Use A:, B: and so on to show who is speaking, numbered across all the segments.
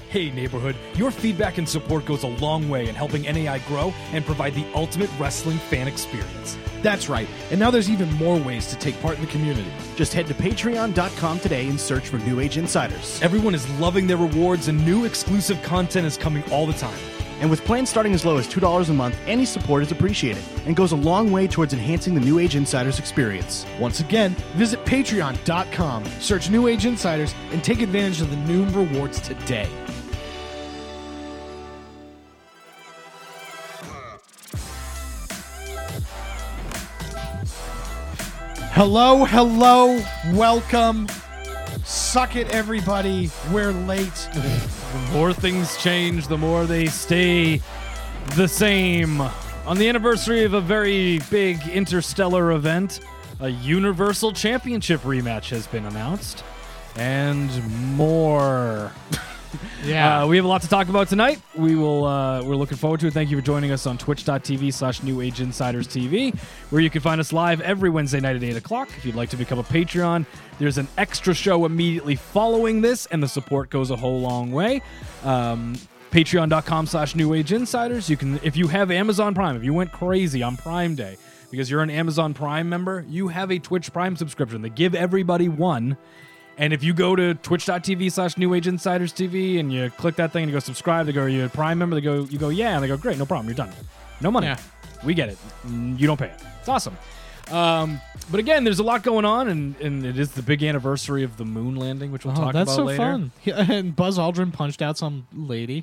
A: Hey neighborhood, your feedback and support goes a long way in helping NAI grow and provide the ultimate wrestling fan experience.
B: That's right, and now there's even more ways to take part in the community.
C: Just head to patreon.com today and search for New Age Insiders.
A: Everyone is loving their rewards and new exclusive content is coming all the time.
C: And with plans starting as low as $2 a month, any support is appreciated and goes a long way towards enhancing the New Age Insiders experience.
B: Once again, visit patreon.com, search New Age Insiders, and take advantage of the new rewards today. Hello, welcome. Suck it, everybody. We're late.
A: The more things change, the more they stay the same. On the anniversary of a very big interstellar event, a Universal Championship rematch has been announced. And more.
B: Yeah.
A: We have a lot to talk about tonight. We're looking forward to it. Thank you for joining us on twitch.tv/New Age Insiders TV, where you can find us live every Wednesday night at 8 o'clock. If you'd like to become a Patreon, there's an extra show immediately following this, and the support goes a whole long way. Patreon.com/New Age Insiders. You can, if you have Amazon Prime, if you went crazy on Prime Day because you're an Amazon Prime member, you have a Twitch Prime subscription. They give everybody one. And if you go to twitch.tv/New Age Insiders TV and you click that thing and you go subscribe, they go, are you a Prime member? You go, yeah. And they go, great, no problem. You're done. No money.
B: Yeah.
A: We get it. You don't pay it. It's awesome. But again, there's a lot going on, and it is the big anniversary of the moon landing, which we'll talk about later.
B: That's so fun. And Buzz Aldrin punched out some lady.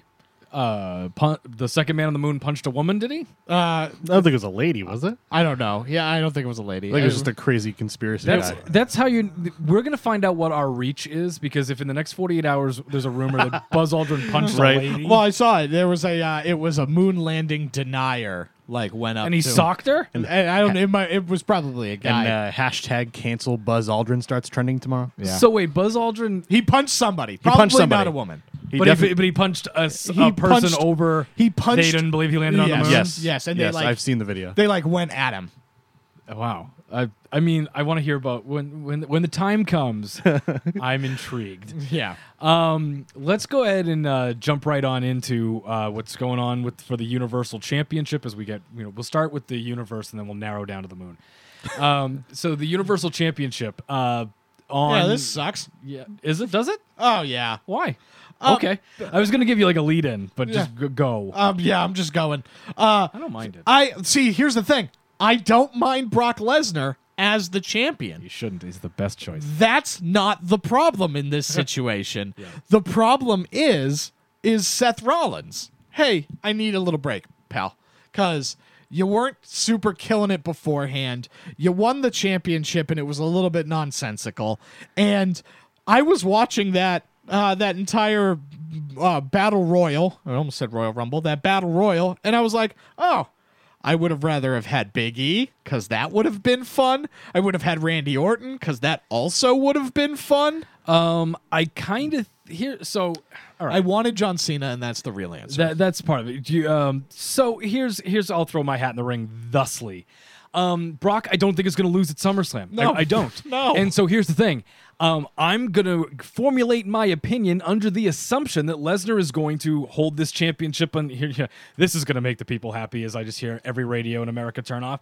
A: The second man on the moon punched a woman, did he?
D: I don't think it was a lady, was it?
B: I don't know. Yeah, I don't think it was a lady.
D: I think it was just a crazy conspiracy guy.
A: That's how we're going to find out what our reach is, because if in the next 48 hours there's a rumor that Buzz Aldrin punched a lady.
B: Well, I saw it. There was it was a moon landing denier, went up
A: and he
B: to
A: socked her?
B: And I don't it was probably a guy.
D: And hashtag cancel Buzz Aldrin starts trending tomorrow.
B: Yeah.
A: So wait, Buzz Aldrin...
B: He punched somebody. Probably
D: punched somebody.
B: not a woman.
A: But he punched a person over.
B: He punched.
A: They didn't believe he landed on the moon.
B: Yes, and
D: yes, I've seen the video.
B: They went at him.
A: Wow. I mean, I want to hear about when the time comes. I'm intrigued.
B: Yeah.
A: Let's go ahead and jump right on into what's going on for the Universal Championship as we get. We'll start with the universe and then we'll narrow down to the moon. So the Universal Championship.
B: Yeah, this sucks.
A: Yeah, is it? Does it?
B: Oh yeah.
A: Why? Okay. I was gonna give you a lead in, but just go.
B: Yeah, I'm just going.
A: I don't mind it.
B: Here's the thing. I don't mind Brock Lesnar as the champion.
A: You shouldn't. He's the best choice.
B: That's not the problem in this situation.
A: Yeah.
B: The problem is Seth Rollins. Hey, I need a little break, pal, because you weren't super killing it beforehand. You won the championship, and it was a little bit nonsensical. And I was watching that entire Battle Royal. I almost said Royal Rumble. That Battle Royal, and I was like, oh, I would have rather have had Big E, because that would have been fun. I would have had Randy Orton, because that also would have been fun.
A: I kind of so. All right.
B: I wanted John Cena, and that's the real answer.
A: That's part of it. So here's I'll throw my hat in the ring thusly. Brock, I don't think is going to lose at SummerSlam.
B: No.
A: I don't.
B: No.
A: And so here's the thing. I'm going to formulate my opinion under the assumption that Lesnar is going to hold this championship. And here, this is going to make the people happy as I just hear every radio in America turn off.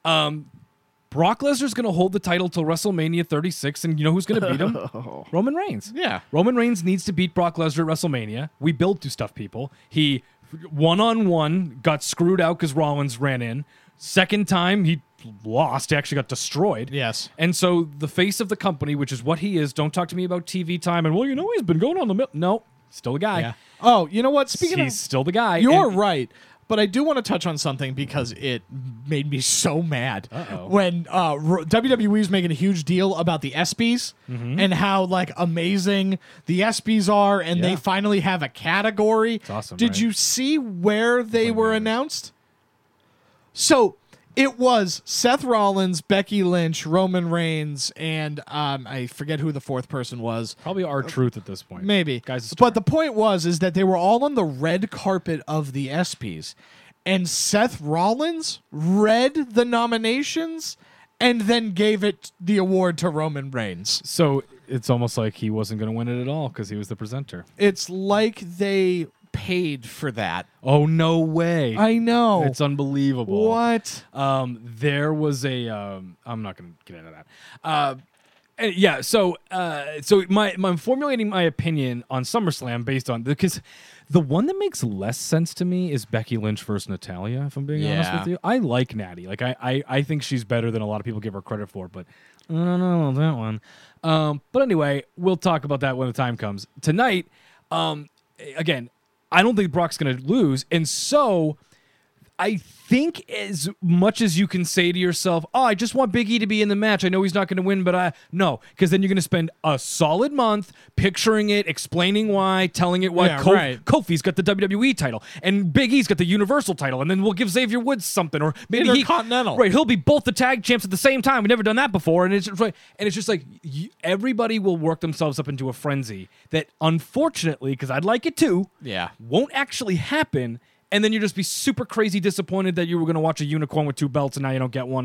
A: Brock Lesnar's going to hold the title till WrestleMania 36, and you know who's going to beat him? Roman Reigns.
B: Yeah.
A: Roman Reigns needs to beat Brock Lesnar at WrestleMania. We build to stuff, people. He, one-on-one, got screwed out because Rollins ran in. Second time, he lost. He actually got destroyed.
B: Yes.
A: And so the face of the company, which is what he is, don't talk to me about TV time and, he's been going on the middle. No, still a guy.
B: Yeah. Oh, you know what?
A: He's still the guy.
B: You're right. But I do want to touch on something because it made me so mad when WWE was making a huge deal about the ESPYs and how amazing the ESPYs are, and they finally have a category.
A: It's awesome.
B: Did
A: right?
B: you see where they were announced? So it was Seth Rollins, Becky Lynch, Roman Reigns, and I forget who the fourth person was.
A: Probably R-Truth at this point.
B: Maybe.
A: Guy's a star.
B: But the point is that they were all on the red carpet of the ESPYs. And Seth Rollins read the nominations and then gave the award to Roman Reigns.
A: So it's almost like he wasn't going to win it at all because he was the presenter.
B: It's like they paid for that.
A: Oh, no way.
B: I know.
A: It's unbelievable.
B: What?
A: There was a I'm not going to get into that. And yeah, so I'm formulating my opinion on SummerSlam based on because the one that makes less sense to me is Becky Lynch versus Natalya. If I'm being honest with you, I like Natty. Like I think she's better than a lot of people give her credit for, but I don't know about that one. But anyway, we'll talk about that when the time comes. Tonight, again, I don't think Brock's going to lose, and so I think as much as you can say to yourself, oh, I just want Big E to be in the match. I know he's not going to win, but no, because then you're going to spend a solid month picturing it, explaining why, telling it why.
B: Yeah, right.
A: Kofi's got the WWE title, and Big E's got the Universal title, and then we'll give Xavier Woods something, or maybe
B: Intercontinental.
A: Right, he'll be both the tag champs at the same time. We've never done that before, and it's just like everybody will work themselves up into a frenzy that, unfortunately, because I'd like it too, won't actually happen. And then you just be super crazy disappointed that you were going to watch a unicorn with 2 belts and now you don't get one.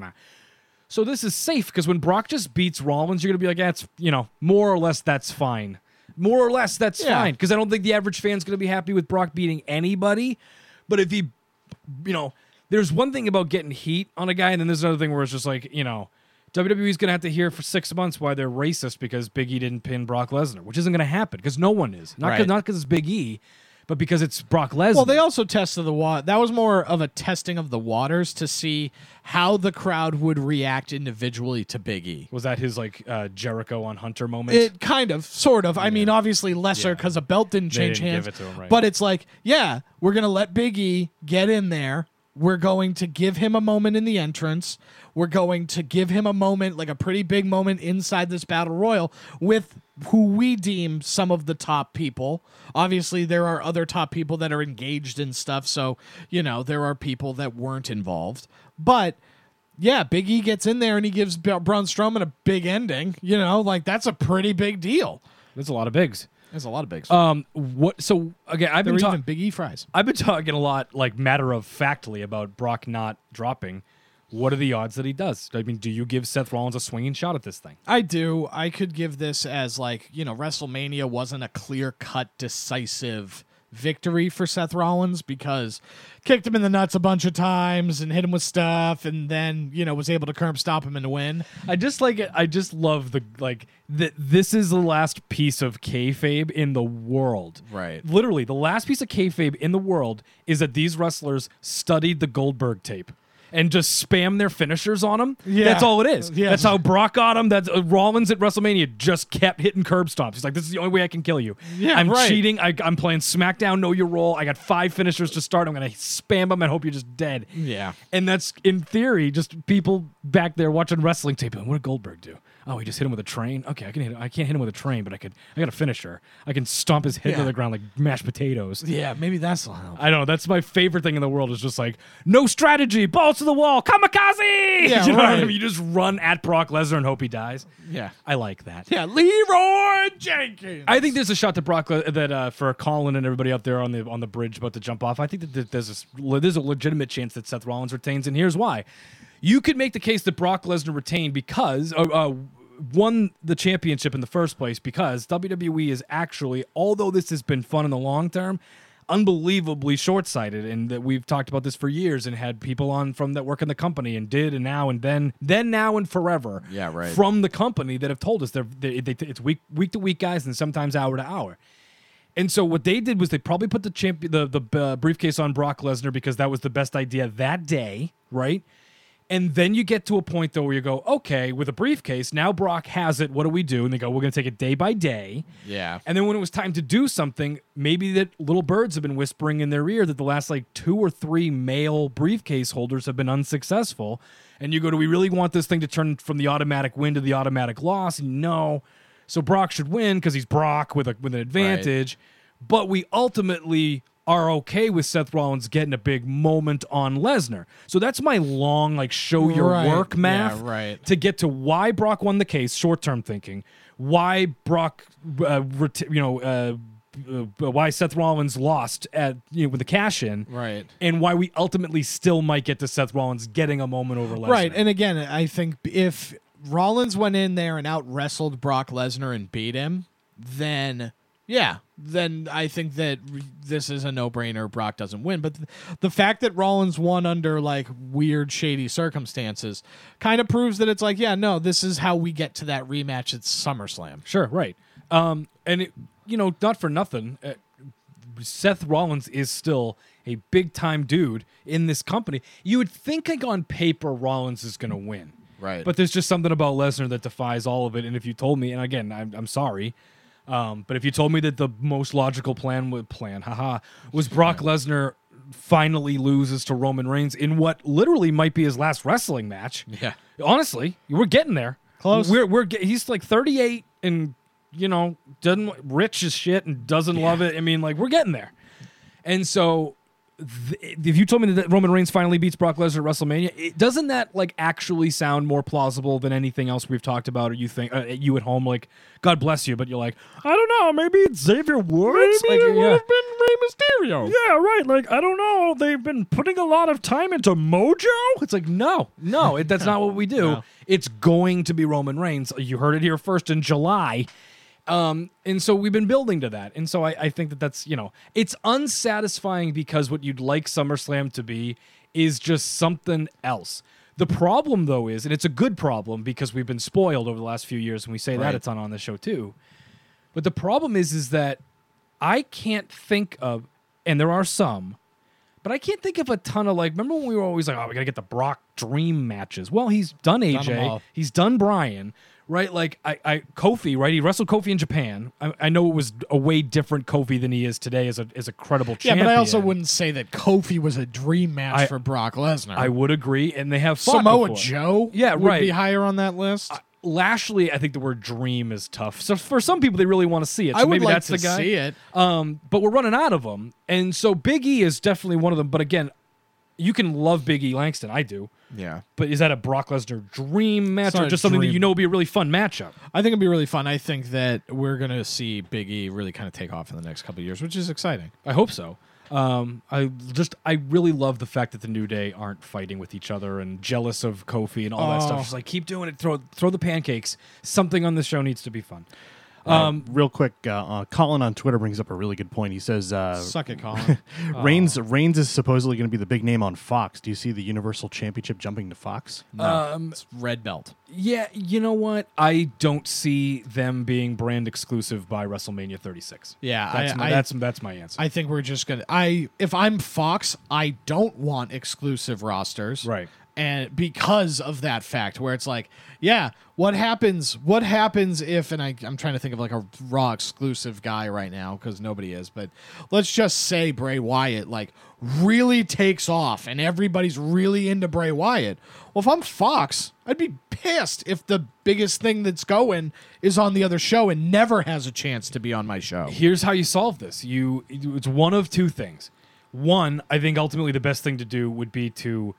A: So this is safe because when Brock just beats Rollins, you're going to be like, that's, more or less that's fine. More or less that's fine because I don't think the average fan's going to be happy with Brock beating anybody. But if he, there's one thing about getting heat on a guy, and then there's another thing where it's just like, WWE's going to have to hear for 6 months why they're racist because Big E didn't pin Brock Lesnar, which isn't going to happen because no one is. Not because it's Big E. But because it's Brock Lesnar.
B: Well, they also tested the water. That was more of a testing of the waters to see how the crowd would react individually to Big E.
A: Was that his Jericho on Hunter moment?
B: It kind of, sort of. I mean, obviously lesser because a belt didn't change hands.
A: Give it to him, right.
B: But it's like, we're going to let Big E get in there. We're going to give him a moment in the entrance. We're going to give him a moment, like a pretty big moment inside this battle royal with who we deem some of the top people. Obviously, there are other top people that are engaged in stuff. So, there are people that weren't involved. But, Big E gets in there and he gives Braun Strowman a big ending. That's a pretty big deal.
A: That's a lot of bigs.
B: There's a lot of bigs.
A: So again, I've been
B: talking Big E fries.
A: I've been talking a lot, matter of factly, about Brock not dropping. What are the odds that he does? I mean, do you give Seth Rollins a swinging shot at this thing?
B: I do. I could give this as WrestleMania wasn't a clear-cut, decisive victory for Seth Rollins because kicked him in the nuts a bunch of times and hit him with stuff and then, was able to curb stop him and win.
A: I just like it. I just love this is the last piece of kayfabe in the world.
B: Right.
A: Literally, the last piece of kayfabe in the world is that these wrestlers studied the Goldberg tape and just spam their finishers on him.
B: Yeah.
A: That's all it is.
B: Yeah.
A: That's how Brock got him. That's Rollins at WrestleMania just kept hitting curb stomps. He's like, this is the only way I can kill you.
B: Yeah,
A: I'm
B: right.
A: cheating. I'm playing SmackDown Know Your Role. I got 5 finishers to start. I'm going to spam them and hope you're just dead.
B: Yeah.
A: And that's, in theory, just people back there watching wrestling tape. What did Goldberg do? Oh, he just hit him with a train? Okay, I can't hit him with a train, but I got a finisher. I can stomp his head to the ground like mashed potatoes.
B: Yeah, maybe that's the help.
A: I don't know. That's my favorite thing in the world is just no strategy, balls to the wall, kamikaze!
B: Yeah,
A: you know what I
B: right.
A: mean? You just run at Brock Lesnar and hope he dies.
B: Yeah.
A: I like that.
B: Yeah, Leroy Jenkins.
A: I think there's a shot to Brock for Colin and everybody up there on the bridge about to jump off. I think that there's a legitimate chance that Seth Rollins retains, and here's why. You could make the case that Brock Lesnar retained because won the championship in the first place because WWE is actually, although this has been fun in the long term, unbelievably short-sighted, and that we've talked about this for years and had people on from that work in the company and did and now and then now and forever from the company that have told us it's week to week guys and sometimes hour to hour. And so what they did was they probably put the briefcase on Brock Lesnar because that was the best idea that day, right? And then you get to a point, though, where you go, okay, with a briefcase, now Brock has it. What do we do? And they go, we're going to take it day by day.
B: Yeah.
A: And then when it was time to do something, maybe that little birds have been whispering in their ear that the last 2 or 3 male briefcase holders have been unsuccessful. And you go, do we really want this thing to turn from the automatic win to the automatic loss? And no. So Brock should win because he's Brock with an advantage. Right. But we ultimately are okay with Seth Rollins getting a big moment on Lesnar. So that's my long, show your work math to get to why Brock won the case, short-term thinking, why Brock, why Seth Rollins lost at with the cash-in,
B: right,
A: and why we ultimately still might get to Seth Rollins getting a moment over Lesnar.
B: Right, and again, I think if Rollins went in there and out wrestled Brock Lesnar and beat him, then I think that this is a no-brainer. Brock doesn't win. But the fact that Rollins won under like weird, shady circumstances kind of proves that it's like, yeah, no, this is how we get to that rematch at SummerSlam.
A: Sure, right. And it, not for nothing, Seth Rollins is still a big-time dude in this company. You would think, like, on paper, Rollins is going to win.
B: Right.
A: But there's just something about Lesnar that defies all of it. And if you told me, and again, I'm sorry, but if you told me that the most logical plan was Brock Lesnar finally loses to Roman Reigns in what literally might be his last wrestling match.
B: Yeah.
A: Honestly, we're getting there.
B: Close.
A: He's like 38 and doesn't rich as shit and doesn't love it. I mean, like, we're getting there. And so if you told me that Roman Reigns finally beats Brock Lesnar at WrestleMania, doesn't that like actually sound more plausible than anything else we've talked about? Or you think you at home, like, God bless you, but you're like, I don't know, maybe it's Xavier Woods.
B: Maybe it would have been Rey Mysterio.
A: Yeah, right. Like, I don't know. They've been putting a lot of time into Mojo. It's like, no, that's not what we do.
B: No.
A: It's going to be Roman Reigns. You heard it here first in July. And so we've been building to that. And so I think that's, it's unsatisfying because what you'd like SummerSlam to be is just something else. The problem, though, is, and it's a good problem because we've been spoiled over the last few years, and we say that it's on this show too. But the problem is that I can't think of, and there are some, but I can't think of a ton of, like, remember when we were always like, oh, we got to get the Brock Dream matches? Well, he's done AJ.
B: them all.
A: He's done Bryan. Right, like Kofi, right? He wrestled Kofi in Japan. I know it was a way different Kofi than he is today as a credible champion.
B: Yeah, but I also wouldn't say that Kofi was a dream match for Brock Lesnar.
A: I would agree, and they have fought
B: Samoa
A: before.
B: Joe
A: Yeah,
B: would
A: right.
B: be higher on that list.
A: Lashley, I think the word dream is tough. So for some people, they really want to see it. So
B: I would
A: maybe
B: like
A: that's
B: to
A: the guy.
B: see it.
A: But we're running out of them, and so Big E is definitely one of them. But again, you can love Big E Langston. I do.
B: Yeah.
A: But is that a Brock Lesnar dream match,
B: It's
A: or
B: not a
A: just something that
B: dream.
A: would be a really fun matchup?
B: I think it'd be really fun. I think that we're going to see Big E really kind of take off in the next couple of years, which is exciting.
A: I hope so. I really love the fact that the New Day aren't fighting with each other and jealous of Kofi and all that stuff. Just like, keep doing it. Throw the pancakes. Something on this show needs to be fun.
D: Real quick, Colin on Twitter brings up a really good point. He says,
B: Suck it, Colin.
D: Reigns is supposedly going to be the big name on Fox. Do you see the Universal Championship jumping to Fox?
B: No, it's red belt.
A: Yeah, you know what? I don't see them being brand exclusive by WrestleMania 36.
B: Yeah,
A: that's my answer.
B: I think we're just going to... If I'm Fox, I don't want exclusive rosters.
A: Right.
B: And because of that fact, where it's like, yeah, what happens if, and I'm trying to think of like a Raw exclusive guy right now because nobody is, but let's just say Bray Wyatt like really takes off and everybody's really into Bray Wyatt. Well, if I'm Fox, I'd be pissed if the biggest thing that's going is on the other show and never has a chance to be on my show.
A: Here's how you solve this. It's one of two things. One, I think ultimately the best thing to do would be to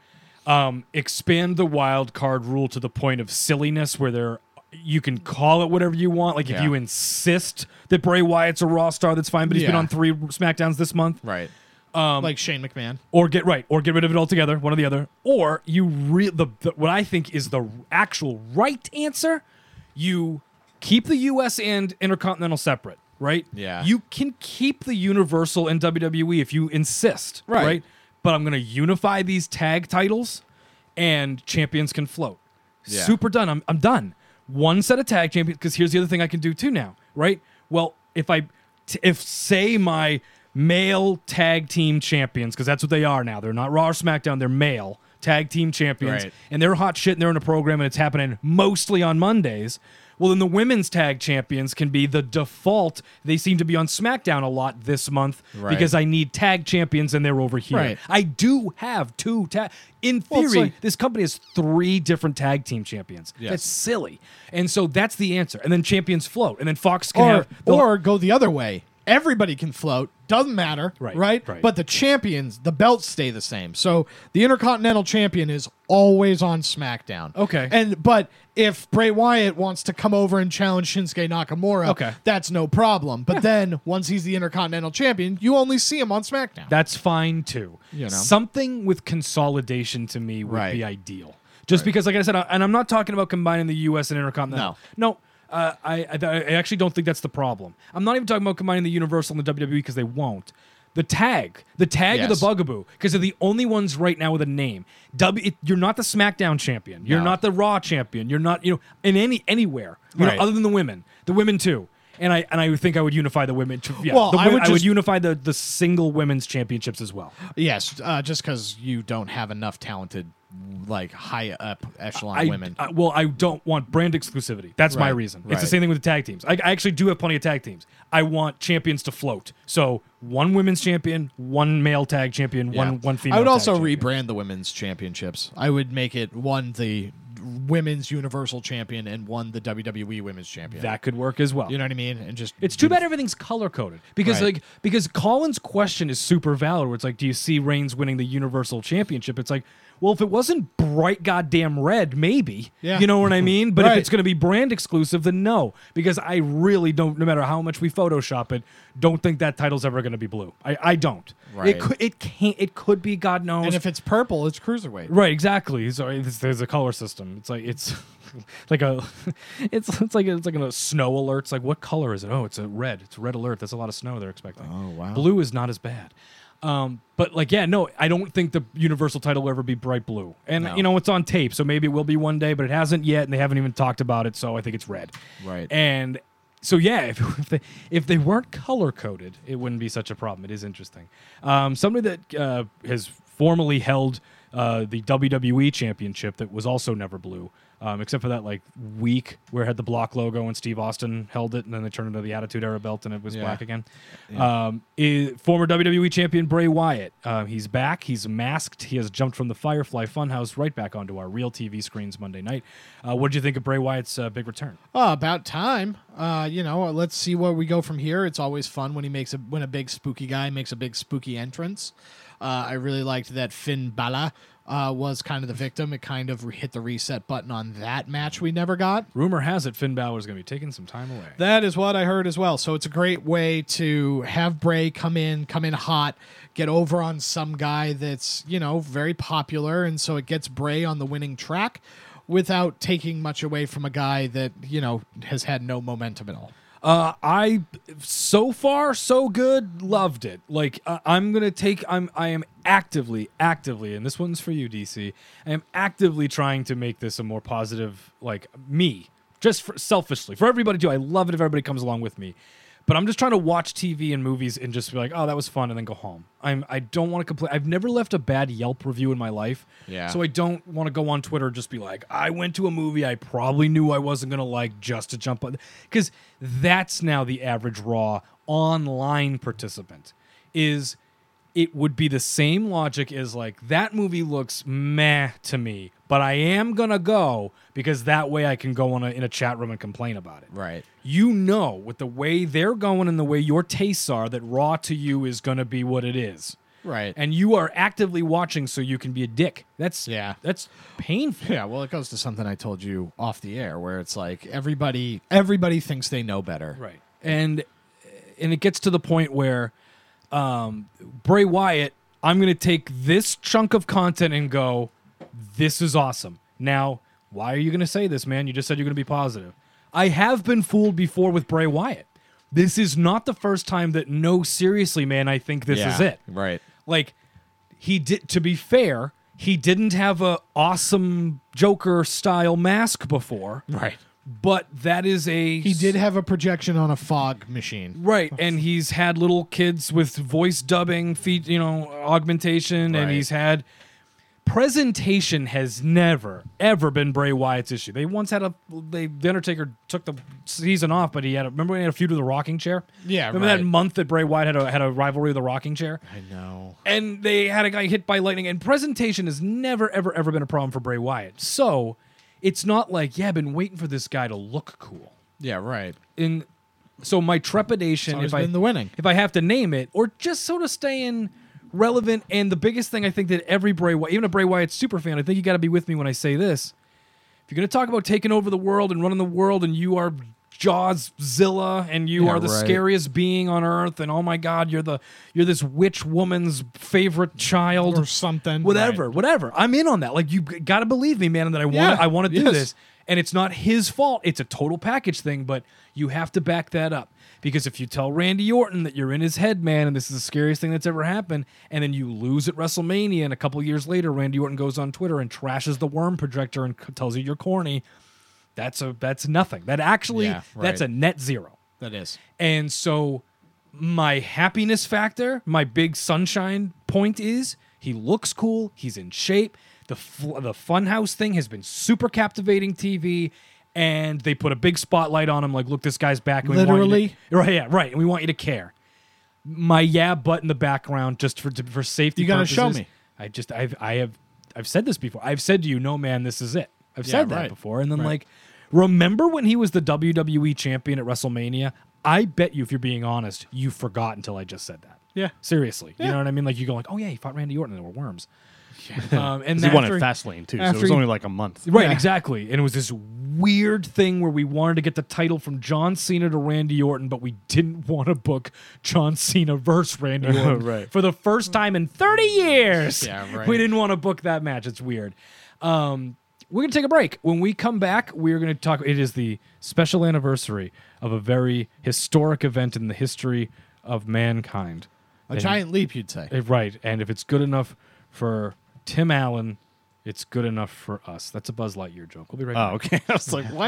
A: expand the wild card rule to the point of silliness where you can call it whatever you want. Like if you insist that Bray Wyatt's a Raw star, that's fine, but he's been on 3 SmackDowns this month.
B: Right. Like Shane McMahon.
A: Or get rid of it altogether, one or the other. Or what I think is the actual right answer, you keep the US and Intercontinental separate, right?
B: Yeah.
A: You can keep the Universal and WWE if you insist, right? But I'm going to unify these tag titles and champions can float.
B: Yeah.
A: Super done. I'm done. One set of tag champions, because here's the other thing I can do too now, right? Well, if say my male tag team champions, because that's what they are now. They're not Raw or SmackDown. They're male tag team champions.
B: Right.
A: And they're hot shit and they're in a program and it's happening mostly on Mondays. Well, then the women's tag champions can be the default. They seem to be on SmackDown a lot this month because I need tag champions and they're over here.
B: Right.
A: I do have 2 tag. In theory, this company has 3 different tag team champions.
B: Yes.
A: That's silly. And so that's the answer. And then champions float. And then Fox can
B: or go the other way. Everybody can float. Doesn't matter. Right? But the champions, the belts stay the same. So the Intercontinental Champion is always on SmackDown.
A: Okay.
B: But if Bray Wyatt wants to come over and challenge Shinsuke Nakamura, that's no problem. But then once he's the Intercontinental Champion, you only see him on SmackDown.
A: That's fine too.
B: You know?
A: Something with consolidation to me would be ideal. Just because, like I said, and I'm not talking about combining the U.S. and Intercontinental.
B: No.
A: I actually don't think that's the problem. I'm not even talking about combining the Universal and the WWE because they won't. The tag of the
B: Yes.
A: Bugaboo, because they're the only ones right now with a name. You're not the SmackDown champion. You're
B: No.
A: not the Raw champion. You're not, in anywhere,
B: Right.
A: other than the women too. And I think I would unify the women.
B: Well, I would
A: I would
B: just-
A: unify the single women's championships as well.
B: Yes, just because you don't have enough talented, like high up echelon
A: I
B: women.
A: I don't want brand exclusivity. That's my
B: Right,
A: reason. It's the
B: right.
A: same thing with the tag teams. I actually do have plenty of tag teams. I want champions to float. So one women's champion, one male tag champion,
B: Yeah.
A: one female.
B: I would
A: tag
B: also
A: champion.
B: rebrand the women's championships. I would make it one the women's Universal Champion and one the WWE Women's Champion.
A: That could work as well.
B: You know what I mean? And just
A: It's too bad everything's color coded because
B: Right.
A: because Colin's question is super valid. Where it's like, do you see Reigns winning the Universal Championship? It's like, well, if it wasn't bright goddamn red, maybe.
B: Yeah.
A: You know what I mean? But if
B: Right.
A: it's going to be brand exclusive, then no, because I really don't. No matter how much we Photoshop it, don't think that title's ever going to be blue. I don't.
B: Right.
A: It could be. God knows.
B: And if it's purple, it's cruiserweight.
A: Right, exactly. So there's a color system. It's like like a it's like a snow alert. It's like, what color is it? Oh, it's a red. It's a red alert. That's a lot of snow they're expecting.
B: Oh, wow.
A: Blue is not as bad. But like, yeah, no, I don't think the Universal title will ever be bright blue. And
B: No.
A: it's on tape, so maybe it will be one day, but it hasn't yet, and they haven't even talked about it. So I think it's red.
B: Right.
A: And so yeah, if they weren't color coded, it wouldn't be such a problem. It is interesting. Somebody that has formerly held the WWE Championship that was also never blue, except for that like week where it had the block logo and Steve Austin held it, and then they turned it into the Attitude Era belt and it was
B: Yeah.
A: black again. Former WWE Champion Bray Wyatt. He's back. He's masked. He has jumped from the Firefly Funhouse right back onto our real TV screens Monday night. What did you think of Bray Wyatt's big return?
B: Oh, about time. Let's see where we go from here. It's always fun when when a big spooky guy makes a big spooky entrance. I really liked that Finn Balor was kind of the victim. It kind of hit the reset button on that match we never got.
A: Rumor has it Finn Balor is going to be taking some time away.
B: That is what I heard as well. So it's a great way to have Bray come in hot, get over on some guy that's, very popular. And so it gets Bray on the winning track without taking much away from a guy that, has had no momentum at all.
A: I so far so good, loved it. Like I am actively, and this one's for you, DC. I am actively trying to make this a more positive, like me, just selfishly for everybody too. I love it if everybody comes along with me. But I'm just trying to watch TV and movies and just be like, oh, that was fun, and then go home. I don't want to complain. I've never left a bad Yelp review in my life.
B: Yeah.
A: So I don't want to go on Twitter and just be like, I went to a movie I probably knew I wasn't going to like just to jump on. Because that's now the average Raw online participant. It would be the same logic as like, that movie looks meh to me, but I am going to go because that way I can go in a chat room and complain about it.
B: Right.
A: With the way they're going and the way your tastes are, that Raw to you is going to be what it is.
B: Right.
A: And you are actively watching so you can be a dick. That's painful.
B: Yeah, well, it goes to something I told you off the air where it's like everybody thinks they know better.
A: Right. And it gets to the point where Bray Wyatt, I'm going to take this chunk of content and go, this is awesome. Now, why are you going to say this, man? You just said you're going to be positive. I have been fooled before with Bray Wyatt. This is not the first time that, no, seriously, man, I think this is it.
B: Right.
A: Like, to be fair, he didn't have a awesome Joker-style mask before.
B: Right.
A: But that is
B: He did have a projection on a fog machine.
A: right, and he's had little kids with voice dubbing, augmentation, and
B: Right.
A: he's had presentation has never ever been Bray Wyatt's issue. They once had the Undertaker took the season off, but remember when he had a feud with the rocking chair?
B: Yeah,
A: remember
B: right.
A: that month that Bray Wyatt had a rivalry with the rocking chair?
B: I know.
A: And they had a guy hit by lightning, and presentation has never, ever, ever been a problem for Bray Wyatt. So it's not like, I've been waiting for this guy to look cool.
B: Yeah, right.
A: So my trepidation,
B: It's always been the winning.
A: if I have to name it, or just sort of staying relevant, and the biggest thing I think that every Bray Wyatt, even a Bray Wyatt super fan, I think you got to be with me when I say this. If you're going to talk about taking over the world and running the world, and you are Jawszilla, and you
B: Yeah,
A: are the
B: right.
A: scariest being on earth, and oh my God, you're this witch woman's favorite child
B: or something.
A: whatever. I'm in on that. Like, you got to believe me, man, that I want to do
B: yes.
A: this. And it's not his fault. It's a total package thing, but you have to back that up. Because if you tell Randy Orton that you're in his head, man, and this is the scariest thing that's ever happened, and then you lose at WrestleMania, and a couple years later, Randy Orton goes on Twitter and trashes the worm projector and tells you you're corny, that's nothing. That actually,
B: Yeah, right.
A: that's a net zero.
B: That is.
A: And so my happiness factor, my big sunshine point is he looks cool. He's in shape. The Funhouse thing has been super captivating TV, and they put a big spotlight on him. Like, look, this guy's back. And
B: Literally?
A: right? Yeah, right. And we want you to care. My butt in the background, just for safety.
B: You gotta
A: purposes,
B: show me.
A: I've said this before. I've said to you, no, man, this is it. I've said that
B: right.
A: before. And then
B: Right.
A: like, remember when he was the WWE champion at WrestleMania? I bet you, if you're being honest, you forgot until I just said that.
B: Yeah.
A: Seriously. You
B: Yeah.
A: know what I mean? Like, you go like, oh yeah, he fought Randy Orton and there were worms. And
D: He won
A: after-
D: at Fastlane too, so
B: after
D: it was
B: he-
D: only like a month.
A: Right,
B: Yeah.
A: exactly. And it was this weird thing where we wanted to get the title from John Cena to Randy Orton, but we didn't want to book John Cena versus Randy Orton
D: Right.
A: for the first time in 30 years.
B: Yeah, right.
A: We didn't want to book that match. It's weird. We're going to take a break. When we come back, we're going to talk. It is the special anniversary of a very historic event in the history of mankind.
B: A giant leap, you'd say.
A: Right. And if it's good enough for Tim Allen, it's good enough for us. That's a Buzz Lightyear joke. We'll be right back.
D: Oh, okay. I was like, what?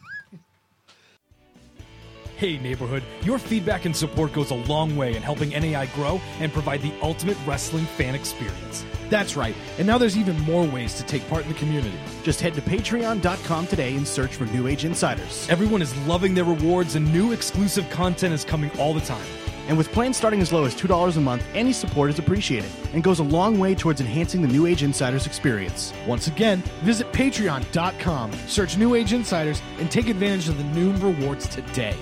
A: Hey, neighborhood, your feedback and support goes a long way in helping NAI grow and provide the ultimate wrestling fan experience.
B: That's right. And now there's even more ways to take part in the community.
C: Just head to patreon.com today and search for New Age Insiders.
A: Everyone is loving their rewards, and new exclusive content is coming all the time.
C: And with plans starting as low as $2 a month, any support is appreciated and goes a long way towards enhancing the New Age Insiders experience.
B: Once again, visit patreon.com, search New Age Insiders, and take advantage of the new rewards today.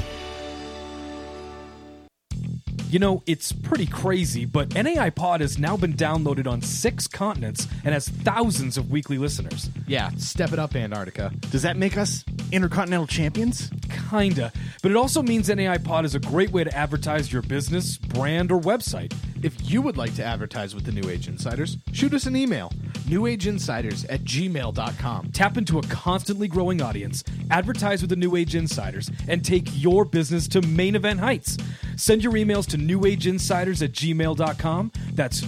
A: You know, it's pretty crazy, but NAI Pod has now been downloaded on 6 continents and has thousands of weekly listeners.
B: Yeah, step it up, Antarctica.
C: Does that make us Intercontinental Champions?
A: Kinda. But it also means NAI Pod is a great way to advertise your business, brand, or website.
B: If you would like to advertise with the New Age Insiders, shoot us an email, newageinsiders@gmail.com.
A: Tap into a constantly growing audience, advertise with the New Age Insiders, and take your business to main event heights. Send your emails to newageinsiders@gmail.com. That's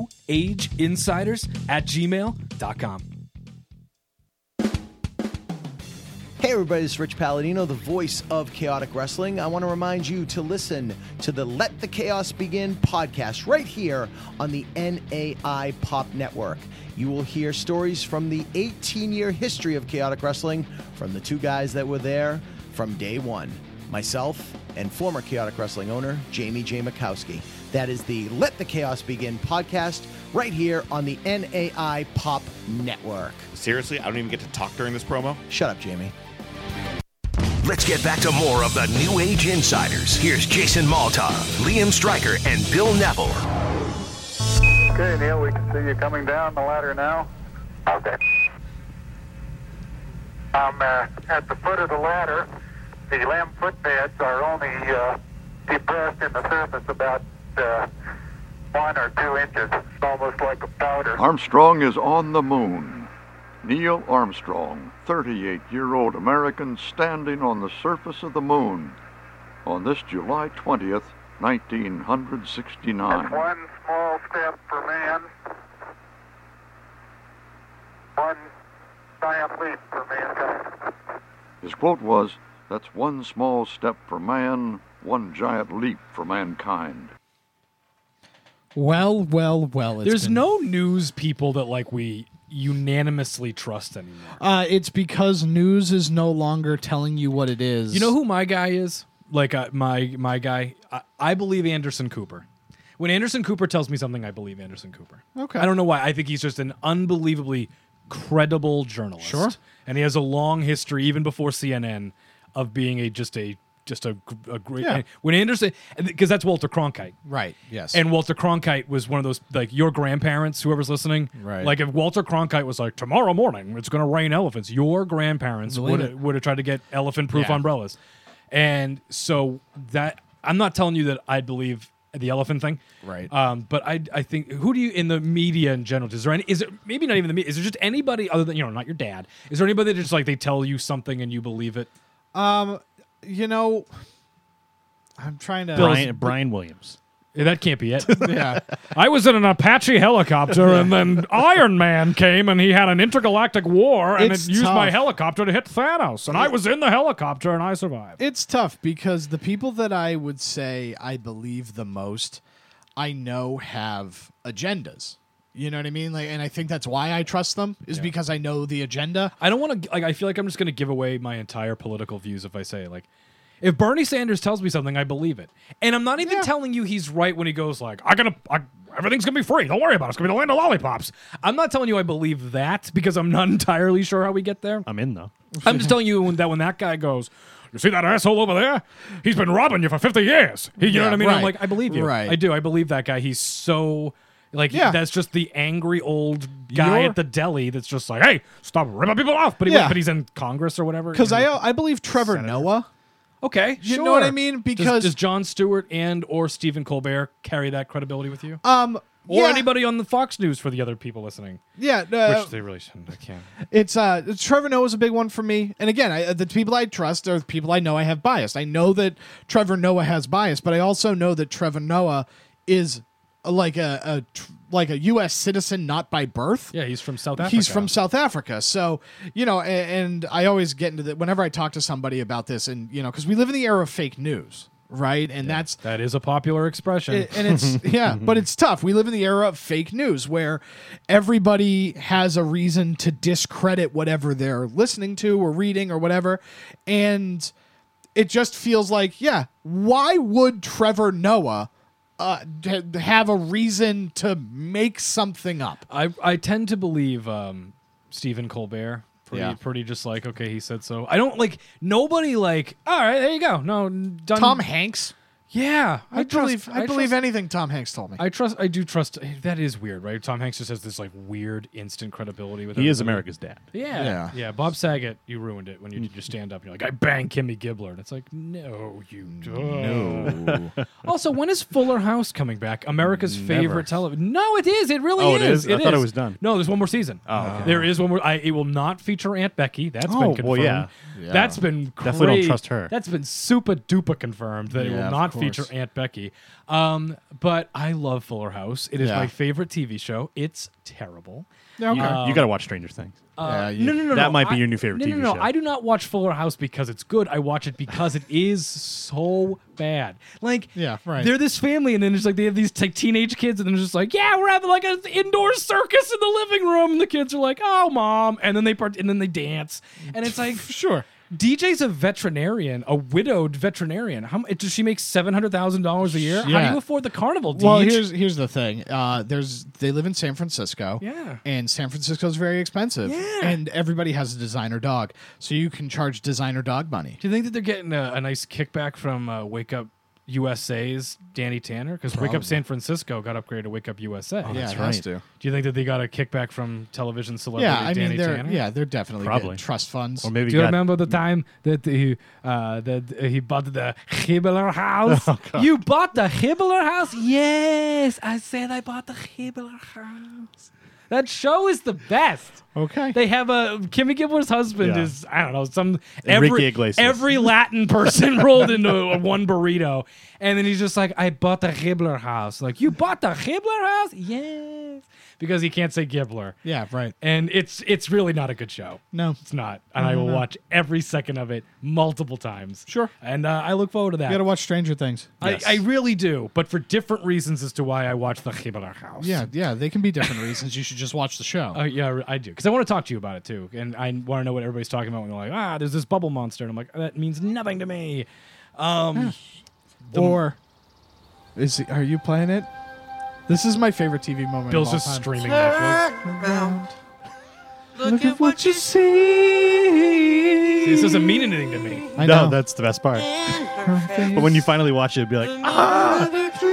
A: newageinsiders@gmail.com.
E: Hey everybody, this is Rich Palladino, the voice of Chaotic Wrestling. I want to remind you to listen to the Let the Chaos Begin podcast right here on the NAI Pop Network. You will hear stories from the 18-year history of Chaotic Wrestling from the two guys that were there from day one, myself and former Chaotic Wrestling owner, Jamie J. Mikowski. That is the Let the Chaos Begin podcast right here on the NAI Pop Network.
F: Seriously, I don't even get to talk during this promo?
E: Shut up, Jamie.
G: Let's get back to more of the New Age Insiders. Here's Jason Maltov, Liam Stryker, and Bill Neville.
H: Okay, Neil, we can see you coming down the ladder now. Okay. I'm at the foot of the ladder. The limb footpads are only depressed in the surface about 1 or 2 inches. It's almost like a powder.
I: Armstrong is on the moon. Neil Armstrong, 38-year-old American standing on the surface of the moon on this July 20th, 1969.
H: That's one small step for man, one giant leap for mankind.
I: His quote was, "That's one small step for man, one giant leap for mankind."
B: Well.
A: There's no news people that like we unanimously trust anymore.
B: It's because news is no longer telling you what it is.
A: You know who my guy is? Like my guy, I believe Anderson Cooper. When Anderson Cooper tells me something, I believe Anderson Cooper.
B: Okay.
A: I don't know why. I think he's just an unbelievably credible journalist.
B: Sure.
A: And he has a long history, even before CNN, of being just a just a great.
B: Yeah.
A: When Anderson, because that's Walter Cronkite.
B: Right. Yes.
A: And Walter Cronkite was one of those, like, your grandparents, whoever's listening.
B: Right.
A: Like, if Walter Cronkite was like, tomorrow morning, it's going to rain elephants, your grandparents
B: Believe
A: would have tried to get elephant-proof
B: Yeah.
A: umbrellas. And so that, I'm not telling you that I believe the elephant thing.
B: Right.
A: But I think, who do you, in the media in general, is it maybe not even the media, is there just anybody other than, not your dad, is there anybody that just, like, they tell you something and you believe it?
B: You know, I'm trying to.
D: Brian Williams.
A: Yeah, that can't be it.
B: Yeah.
A: I was in an Apache helicopter, and then Iron Man came, and he had an intergalactic war, and
B: It's
A: it used my
B: tough.
A: helicopter to hit Thanos, and I was in the helicopter, and I survived.
B: It's tough because the people that I would say I believe the most, I know have agendas. You know what I mean? Like, and I think that's why I trust them is because I know the agenda.
A: I don't want to, like, I feel like I'm just going to give away my entire political views if I say, like, if Bernie Sanders tells me something, I believe it. And I'm not even telling you he's right when he goes, like, everything's going to be free. Don't worry about it. It's going to be the land of lollipops. I'm not telling you I believe that because I'm not entirely sure how we get there.
D: I'm in, though.
A: I'm just telling you that when that guy goes, you see that asshole over there? He's been robbing you for 50 years. You know what I mean? I'm
B: right.
A: like, I believe you.
B: Right.
A: I do. I believe that guy. He's so, like, that's just the angry old guy
B: You're-
A: at the deli that's just like, hey, stop ripping people off. But, but he's in Congress or whatever.
B: Because
A: you know?
B: I believe Trevor Noah.
A: Okay,
B: You
A: sure.
B: know what I mean? Because
A: does Jon Stewart and or Stephen Colbert carry that credibility with you?
B: or
A: Or anybody on the Fox News for the other people listening?
B: Yeah,
A: Which they really shouldn't. I can't.
B: it's Trevor Noah's a big one for me. And again, the people I trust are the people I know I have bias. I know that Trevor Noah has bias, but I also know that Trevor Noah is like a U.S. citizen, not by birth.
A: Yeah, he's from South Africa.
B: He's from South Africa. So, and I always get into that whenever I talk to somebody about this, and, because we live in the era of fake news, right? And
A: that is a popular expression.
B: and it's, but it's tough. We live in the era of fake news where everybody has a reason to discredit whatever they're listening to or reading or whatever. And it just feels like, why would Trevor Noah have a reason to make something up?
A: I tend to believe Stephen Colbert. Pretty just like, okay, he said so. I don't like nobody like, all right, there you go. No, done.
B: Tom Hanks?
A: Yeah.
B: I believe anything Tom Hanks told me.
A: I do trust. That is weird, right? Tom Hanks just has this like weird instant credibility with
D: He is
A: everybody.
D: America's dad.
A: Yeah. Bob Saget, you ruined it when you did your stand up. You're like, I bang Kimmy Gibbler. And it's like, no, you don't.
B: No.
A: Also, when is Fuller House coming back? America's favorite television. No, it is. It really
D: it is? I thought it was done.
A: No, there's one more season.
D: Oh, okay.
A: There is one more. It will not feature Aunt Becky. That's been confirmed.
D: well, yeah.
A: That's been
D: Definitely don't trust her.
A: That's been super duper confirmed that it will
B: of
A: not
B: course.
A: feature Aunt Becky. But I love Fuller House. It is
B: Yeah.
A: my favorite TV show. It's terrible.
B: Okay.
D: You got to watch Stranger Things.
A: No.
D: That might be your new favorite
A: no,
D: TV
A: no.
D: show.
A: I do not watch Fuller House because it's good. I watch it because it is so bad. Like,
B: Yeah, right.
A: they're this family, and then it's like they have these like teenage kids, and then it's just like, yeah, we're having like an indoor circus in the living room, and the kids are like, oh, mom, and then they dance, and it's like,
B: Sure.
A: DJ's a veterinarian, a widowed veterinarian. How does she make $700,000 a year? How do
B: Yeah.
A: you afford the carnival?
B: Well,
A: Deej?
B: here's the thing. They live in San Francisco.
A: Yeah.
B: And San Francisco is very expensive.
A: Yeah.
B: And everybody has a designer dog, so you can charge designer dog money.
A: Do you think that they're getting a nice kickback from Wake Up USA's Danny Tanner? Because Wake Up San Francisco got upgraded to Wake Up USA.
B: Yeah,
D: That's
B: it
D: right.
B: has to.
A: Do you think that they got a kickback from television celebrity
B: Yeah, I
A: Danny
B: mean they're
A: Tanner?
B: they're definitely
D: Probably.
B: getting trust funds.
D: Or maybe
A: Do you
D: got-
A: remember the time that he bought the Hibbler house?
D: Oh, God.
A: You bought the Hibbler house? Yes, I said I bought the Hibbler house. That show is the best.
B: Okay.
A: They have Kimmy Gibbler's husband
D: Yeah.
A: is, I don't know, some
D: Enrique Iglesias.
A: every Latin person rolled into one burrito, and then he's just like, I bought the Hibbler house. Like, you bought the Hibbler house? Yes, because he can't say Gibbler.
B: Yeah, right.
A: And it's really not a good show.
B: No.
A: It's not, and I will watch every second of it multiple times.
B: Sure.
A: And I look forward to that.
B: You got to watch Stranger Things.
A: I really do, but for different reasons as to why I watch the Hibbler house.
B: Yeah, they can be different reasons. You should just watch the show.
A: Yeah, I do. Because I want to talk to you about it, too. And I want to know what everybody's talking about when they're like, there's this bubble monster. And I'm like, that means nothing to me.
B: Or are you playing it? This is my favorite TV moment.
A: Bill's
B: of all
A: just
B: time.
A: streaming Netflix.
B: Look at what you see.
A: See, this doesn't mean anything to me.
B: I know.
D: No, that's the best part. But when you finally watch it, it'd be like, ah!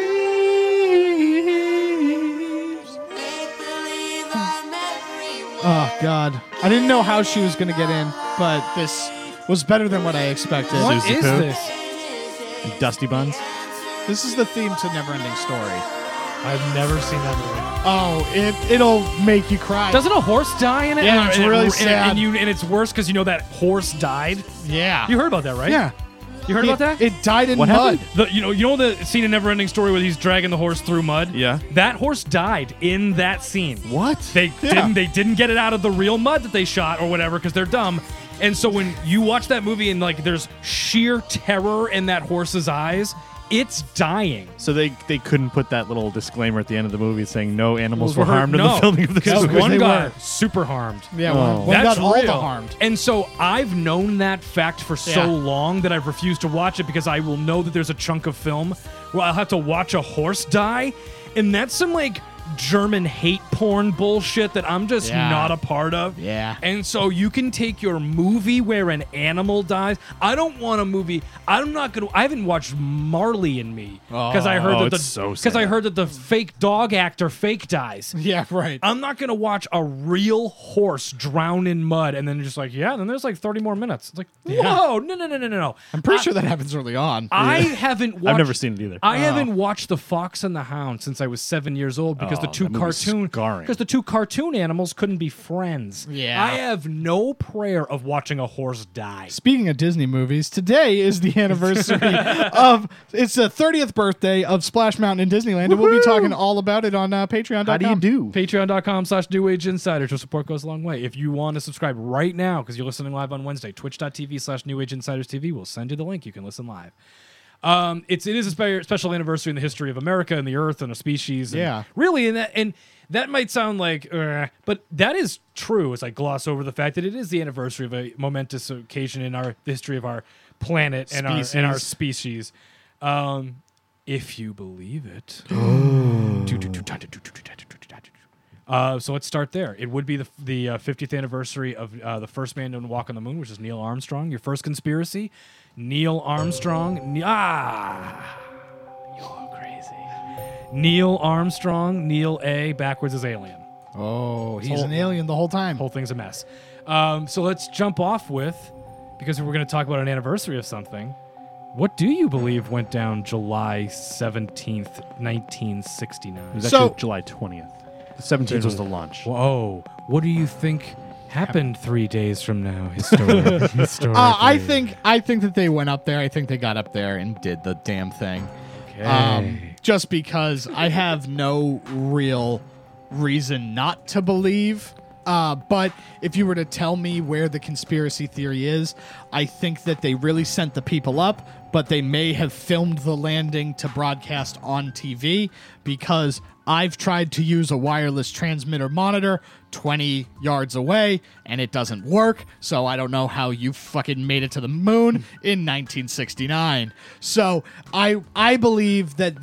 B: Oh, God. I didn't know how she was going to get in, but this was better than what I expected.
A: What
D: Susie
A: is
D: Poo?
A: this?
D: Dusty Buns.
B: This is the theme to Neverending Story.
A: I've never seen that movie.
B: Oh, it'll make you cry.
A: Doesn't a horse die in it?
B: Yeah, it's really
A: and,
B: sad.
A: And it's worse because you know that horse died.
B: Yeah.
A: You heard about that, right?
B: Yeah.
A: You heard about that?
B: It died in
D: What
B: mud.
D: happened?
A: You know the scene in Neverending Story where he's dragging the horse through mud?
D: Yeah.
A: That horse died in that scene.
D: What?
A: They didn't get it out of the real mud that they shot or whatever because they're dumb. And so when you watch that movie and like there's sheer terror in that horse's eyes, it's dying.
D: So they couldn't put that little disclaimer at the end of the movie saying no animals were
A: hurt.
D: harmed in the filming of this
A: because
D: movie.
A: one
B: They
A: guy
B: were.
A: super harmed.
B: Yeah,
D: Oh.
B: one
A: That's
B: got all
A: real.
B: the harmed.
A: And so I've known that fact for so
B: Yeah.
A: long that I've refused to watch it because I will know that there's a chunk of film where I'll have to watch a horse die, and that's some like German hate porn bullshit that I'm just
B: Yeah.
A: not a part of.
B: Yeah.
A: And so you can take your movie where an animal dies. I don't want a movie. I haven't watched Marley and Me because I heard
D: Oh,
A: that
D: it's so
A: because I
D: sad.
A: heard that the fake dog actor fake dies.
B: Yeah, right.
A: I'm not going to watch a real horse drown in mud and then just like, yeah, then there's like 30 more minutes. It's like, whoa, no.
B: I'm pretty sure that happens early on.
A: I haven't watched.
D: I've never seen it either.
A: I haven't watched The Fox and the Hound since I was 7 years old because
D: Oh, that movie's scarring.
A: the two cartoon animals couldn't be friends.
B: Yeah.
A: I have no prayer of watching a horse die.
B: Speaking of Disney movies, today is the anniversary it's the 30th birthday of Splash Mountain in Disneyland, and we'll be talking all about it on Patreon.com.
D: How do you do?
A: Patreon.com/New Age Insiders. Your support goes a long way. If you want to subscribe right now, because you're listening live on Wednesday, twitch.tv/New Age Insiders TV. We'll send you the link. You can listen live. It is a special anniversary in the history of America and the Earth and a species. And
B: Yeah.
A: really, and that might sound like, but that is true. As I gloss over the fact that it is the anniversary of a momentous occasion in the history of our planet and our species. If you believe it. So let's start there. It would be the 50th anniversary of the first man to walk on the moon, which is Neil Armstrong. Your first conspiracy, Neil Armstrong. You're crazy. Neil Armstrong, Neil A, backwards is alien.
B: Oh, he's an alien the whole time.
A: Whole thing's a mess. So let's jump off with, because we're going to talk about an anniversary of something. What do you believe went down July 17th, 1969?
D: It was
B: So-
D: actually July 20th. The 17th was the launch.
A: Whoa. What do you think happened 3 days from now, historically?
B: I think that they went up there. I think they got up there and did the damn thing.
A: Okay.
B: Just because I have no real reason not to believe. But if you were to tell me where the conspiracy theory is, I think that they really sent the people up, but they may have filmed the landing to broadcast on TV, because I've tried to use a wireless transmitter monitor 20 yards away and it doesn't work. So I don't know how you fucking made it to the moon in 1969. So I believe that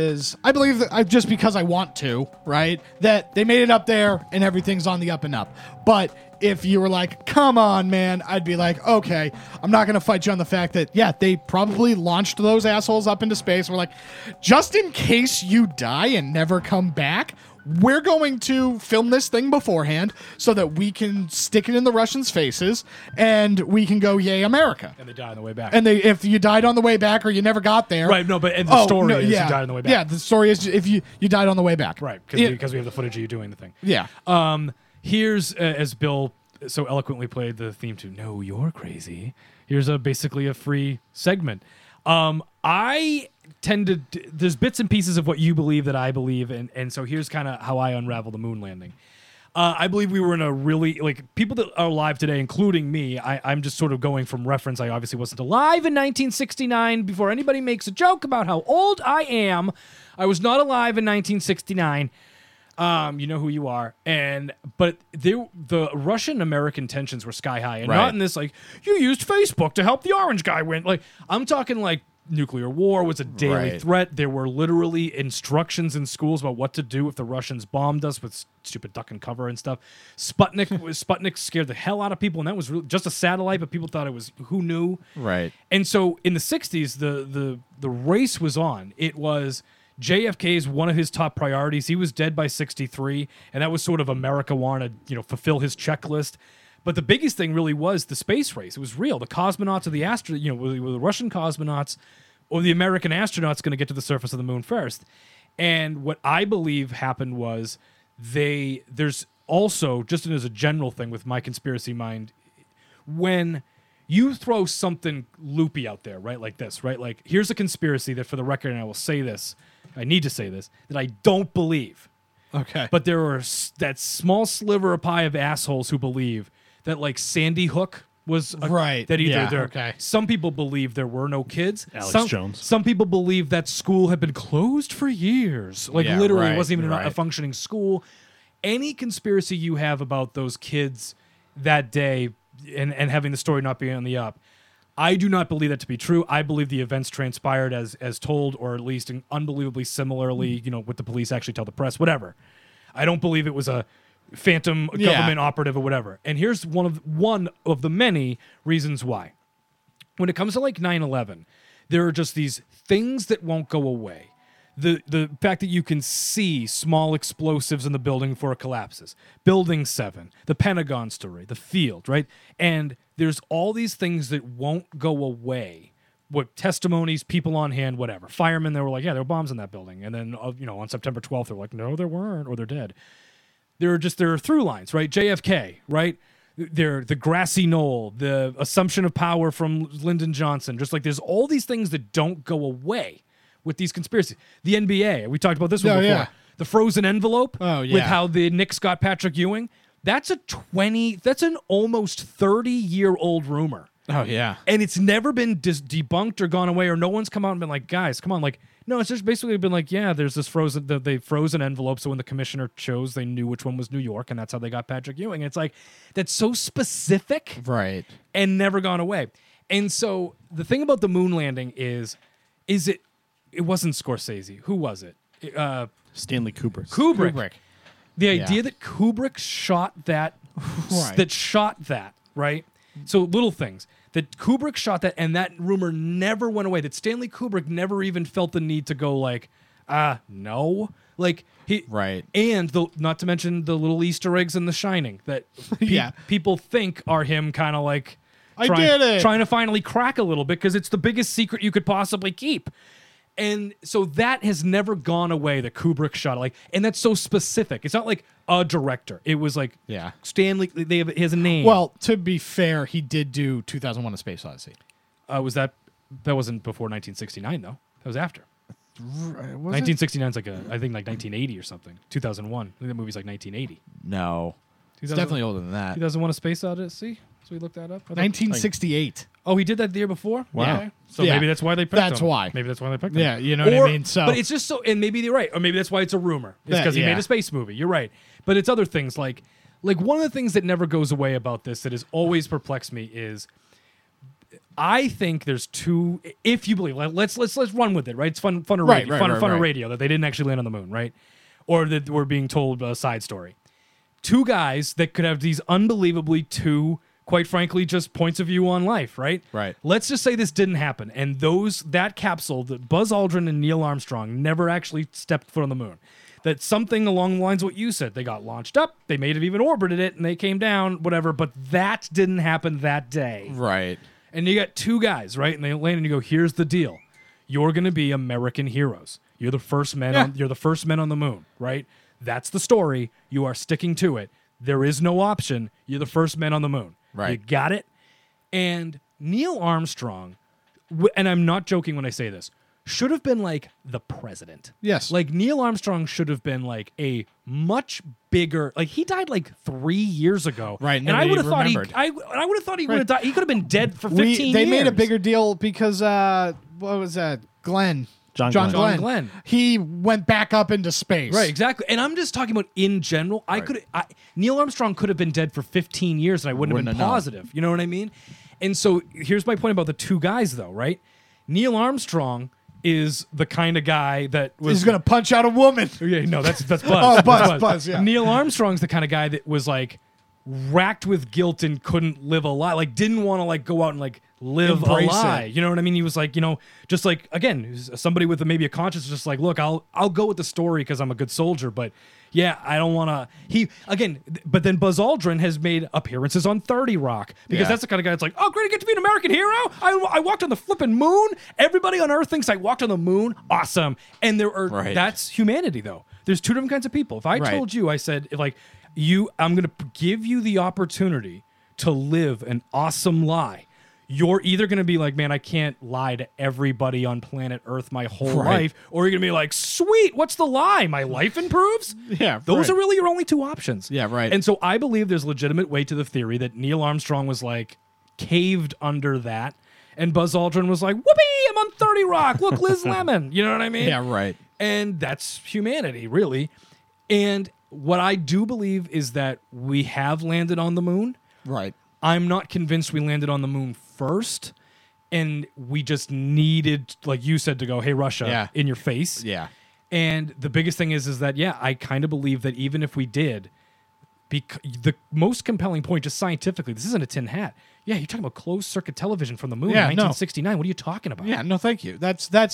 B: just because I want to, right, that they made it up there and everything's on the up and up. But if you were like, come on, man, I'd be like, okay, I'm not going to fight you on the fact that, yeah, they probably launched those assholes up into space. We're like, just in case you die and never come back, we're going to film this thing beforehand so that we can stick it in the Russians' faces and we can go, yay, America.
A: And they died on the way back.
B: And if you died on the way back or you never got there.
A: Right, no, but the story is
B: yeah,
A: you died on the way back.
B: Yeah, the story is if you died on the way back.
A: Right,
B: Yeah.
A: because we have the footage of you doing the thing.
B: Yeah.
A: Here's, as Bill so eloquently played the theme to No, You're Crazy, here's basically a free segment. I tend to, there's bits and pieces of what you believe that I believe, and so here's kind of how I unravel the moon landing. I believe we were in a really, people that are alive today, including me, I'm just sort of going from reference. I obviously wasn't alive in 1969. Before anybody makes a joke about how old I am, I was not alive in 1969. You know who you are, but the Russian-American tensions were sky high, and not in this you used Facebook to help the orange guy win. I'm talking nuclear war was a daily
B: Right.
A: threat. There were literally instructions in schools about what to do if the Russians bombed us with stupid duck and cover and stuff. Sputnik scared the hell out of people, and that was really just a satellite, but people thought it was, who knew?
B: Right.
A: And so in the 60s, the race was on. It was JFK's one of his top priorities. He was dead by 63, and that was sort of America wanted to, fulfill his checklist. But the biggest thing really was the space race. It was real. The cosmonauts or were the Russian cosmonauts or the American astronauts going to get to the surface of the moon first? And what I believe happened was there's also, just as a general thing with my conspiracy mind, when you throw something loopy out there, right, like this, right? Like, here's a conspiracy that, for the record, and I will say this, I need to say this, that I don't believe.
B: Okay.
A: But there are that small sliver of pie of assholes who believe that, like, Sandy Hook was
B: Right.
A: That either
B: Yeah,
A: there.
B: okay.
A: Some people believe there were no kids.
D: Alex Jones.
A: Some people believe that school had been closed for years. Like,
B: Yeah,
A: literally,
B: right,
A: it wasn't even a
B: right.
A: functioning school. Any conspiracy you have about those kids that day and having the story not be on the up, I do not believe that to be true. I believe the events transpired as told, or at least unbelievably similarly, what the police actually tell the press, whatever. I don't believe it was a phantom government operative or whatever. And here's one of the many reasons why. When it comes to like 9/11, there are just these things that won't go away. The fact that you can see small explosives in the building before it collapses. Building 7, the Pentagon story, the field, right? And there's all these things that won't go away. What testimonies, people on hand, whatever. Firemen, they were like, yeah, there were bombs in that building. And then, on September 12th, they're like, no, there weren't, or they're dead. There are through lines, right? JFK, right? The grassy knoll, the assumption of power from Lyndon Johnson. Just like there's all these things that don't go away with these conspiracies. The NBA, we talked about this one before.
B: Yeah.
A: The frozen envelope
B: Oh, yeah.
A: with how the Knicks got Patrick Ewing. That's an almost 30-year-old rumor.
B: Oh, yeah.
A: And it's never been debunked or gone away, or no one's come out and been like, guys, come on. Like, no, it's just basically been like, yeah, there's this they frozen envelope, so when the commissioner chose, they knew which one was New York, and that's how they got Patrick Ewing. And it's like, that's so specific
B: Right.
A: and never gone away. And so the thing about the moon landing is it wasn't Scorsese. Who was it?
D: Stanley Kubrick.
A: Kubrick. The
B: Yeah.
A: idea that Kubrick shot that,
B: Right.
A: right? So little things. That Kubrick shot that, and that rumor never went away. That Stanley Kubrick never even felt the need to go like, no. Like,
B: Right.
A: And not to mention the little Easter eggs in The Shining that
B: Yeah.
A: people think are him kind of like
B: I did it.
A: trying to finally crack a little bit because it's the biggest secret you could possibly keep. And so that has never gone away, that Kubrick shot, and that's so specific. It's not like a director. It was like
B: Yeah.
A: Stanley. He has a name.
B: Well, to be fair, he did do 2001: A Space Odyssey.
A: Was that wasn't before 1969 though? That was after. 1969 is I think 1980 or something. 2001. I think that movie's like 1980.
B: No. It's
A: 2000
B: definitely older than that.
A: 2001: A Space Odyssey. So we looked that up.
B: 1968.
A: Oh, he did that the year before.
B: Wow.
A: Okay. So
B: Yeah.
A: maybe that's why they picked
B: That's
A: him.
B: why.
A: Maybe that's why they picked him.
B: Yeah, you know what I mean? So,
A: but it's just so, and maybe they're right, or maybe that's why it's a rumor. It's because he
B: Yeah.
A: made a space movie. You're right, but it's other things like one of the things that never goes away about this that has always perplexed me is, I think there's two. If you believe, let's run with it, right? It's fun of
B: Right,
A: radio,
B: right,
A: fun of
B: right.
A: radio that they didn't actually land on the moon, right? Or that we're being told a side story. Two guys that could have these unbelievably two, quite frankly, just points of view on life, right?
B: Right.
A: Let's just say this didn't happen, and that capsule, that Buzz Aldrin and Neil Armstrong never actually stepped foot on the moon. That something along the lines of what you said, they got launched up, they may have even orbited it, and they came down, whatever. But that didn't happen that day.
B: right.
A: And you got two guys, right? And they land, and you go, "Here's the deal: you're going to be American heroes. You're the first men. You're the first men on the moon, right? That's the story. You are sticking to it. There is no option. You're the first men on the moon.
B: Right.
A: You got it." And Neil Armstrong, and I'm not joking when I say this, should have been like the president.
B: Yes.
A: Like Neil Armstrong should have been like a much bigger. Like he died like 3 years ago.
B: Right,
A: And I
B: nobody
A: would have thought
B: remembered.
A: I would have thought he would have died. He could have been dead for 15
B: They
A: years.
B: made a bigger deal because, what was that? Glenn.
D: John Glenn.
A: John Glenn.
B: He went back up into space.
A: Right, exactly. And I'm just talking about in general. Neil Armstrong could have been dead for 15 years and I wouldn't have been
B: Wouldn't have known.
A: positive. You know what I mean? And so here's my point about the two guys, though, right? Neil Armstrong is the kind of guy that was
B: He's gonna punch out a woman.
A: Yeah, no, that's Buzz.
B: Oh,
A: That's
B: Buzz, yeah.
A: Neil Armstrong's the kind of guy that was like racked with guilt and couldn't live a lie. Like didn't want to like go out and like live
B: Embrace
A: a lie.
B: it.
A: You know what I mean? He was like, just like again, somebody with maybe a conscience, just like, look, I'll go with the story because I'm a good soldier, but yeah, I don't want to. But then Buzz Aldrin has made appearances on 30 Rock because that's the kind of guy that's like, oh, great, I get to be an American hero. I walked on the flipping moon. Everybody on Earth thinks I walked on the moon. Awesome. And that's humanity, though. There's two different kinds of people. If I told you, I said, I'm going to give you the opportunity to live an awesome lie. You're either going to be like, man, I can't lie to everybody on planet Earth my whole life, or you're going to be like, sweet, what's the lie? My life improves?
B: Yeah,
A: Those are really your only two options.
B: Yeah, right.
A: And so I believe there's legitimate weight to the theory that Neil Armstrong was like caved under that, and Buzz Aldrin was like, whoopee, I'm on 30 Rock. Look, Liz Lemon. You know what I mean?
B: Yeah, right.
A: And that's humanity, really. And what I do believe is that we have landed on the moon.
B: Right.
A: I'm not convinced we landed on the moon first, and we just needed, like you said, to go, hey, Russia, in your face.
B: Yeah.
A: And the biggest thing is that, I kind of believe that even if we did, the most compelling point, just scientifically, this isn't a tin hat. Yeah, you're talking about closed circuit television from the moon in 1969. What are you talking about?
B: Yeah, no, thank you.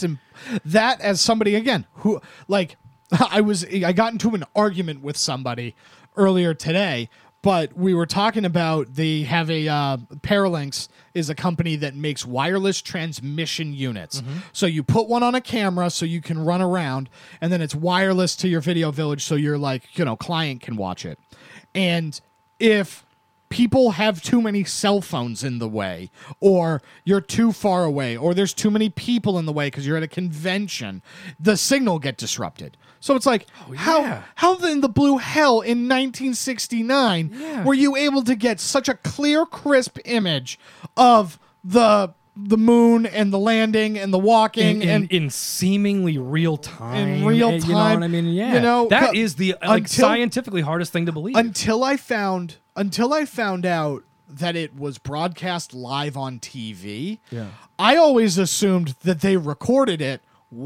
B: That as somebody again who like I got into an argument with somebody earlier today. But we were talking about they have a Paralinx is a company that makes wireless transmission units.
A: Mm-hmm.
B: So you put one on a camera so you can run around, and then it's wireless to your video village so your client can watch it. And if people have too many cell phones in the way, or you're too far away, or there's too many people in the way because you're at a convention, the signal get disrupted. So it's like, how in the blue hell in 1969 were you able to get such a clear, crisp image of the moon and the landing and the walking
A: in seemingly real time?
B: In real time.
A: You know what I mean? Yeah. That is the scientifically hardest thing to believe.
B: Until I found out that it was broadcast live on TV, I always assumed that they recorded it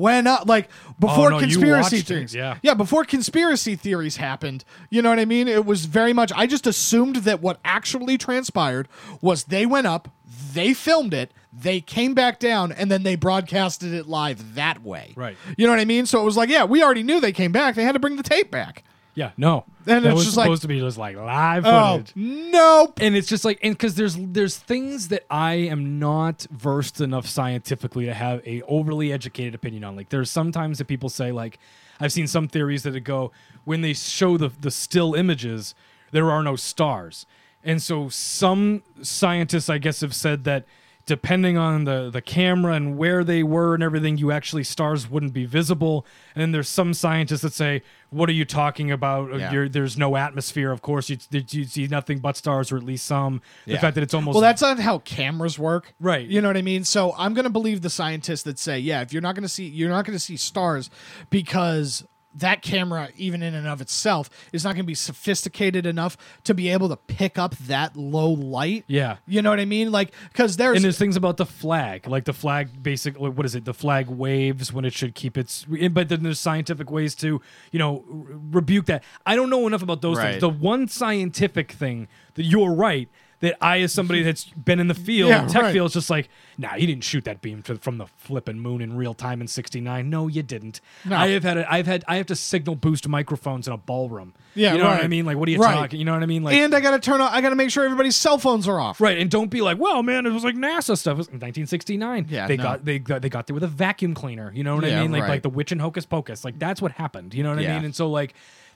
B: before conspiracy theories. Before conspiracy theories happened. You know what I mean? It was very much, I just assumed that what actually transpired was they went up, they filmed it, they came back down, and then they broadcasted it live that way.
A: Right.
B: You know what I mean? So it was like, we already knew they came back. They had to bring the tape back.
A: Yeah, no.
B: And
A: that
B: it's
A: was
B: just
A: supposed to be just like live footage.
B: Nope.
A: And it's just like, and because there's things that I am not versed enough scientifically to have a overly educated opinion on. Like there's sometimes that people say, like, I've seen some theories that go, when they show the still images, there are no stars. And so some scientists, I guess, have said that depending on the camera and where they were and everything, stars wouldn't be visible. And then there's some scientists that say, what are you talking about? There's no atmosphere. Of course, you see nothing but stars, or at least some. The fact that it's almost...
B: Well, that's not how cameras work.
A: Right.
B: You know what I mean? So I'm going to believe the scientists that say, if you're not going to see stars because that camera, even in and of itself, is not going to be sophisticated enough to be able to pick up that low light.
A: Yeah.
B: You know what I mean? Like, because there's
A: things about the flag. Like the flag, basically, what is it? The flag waves when it should keep its... But then there's scientific ways to, rebuke that. I don't know enough about those things. The one scientific thing that you're right, that I, as somebody that's been in the field, tech field, is just like, nah, you didn't shoot that beam from the flipping moon in real time in '69. No, you didn't. No. I have to signal boost microphones in a ballroom. Yeah, you know what I mean? Like, what are you talking? You know what I mean? Like,
B: and I got to make sure everybody's cell phones are off.
A: Right, and don't be like, well, man, it was like NASA stuff. It was 1969. Yeah, they got there with a vacuum cleaner. You know what I mean? Like the witch and Hocus Pocus. Like that's what happened. You know what I mean? And so like.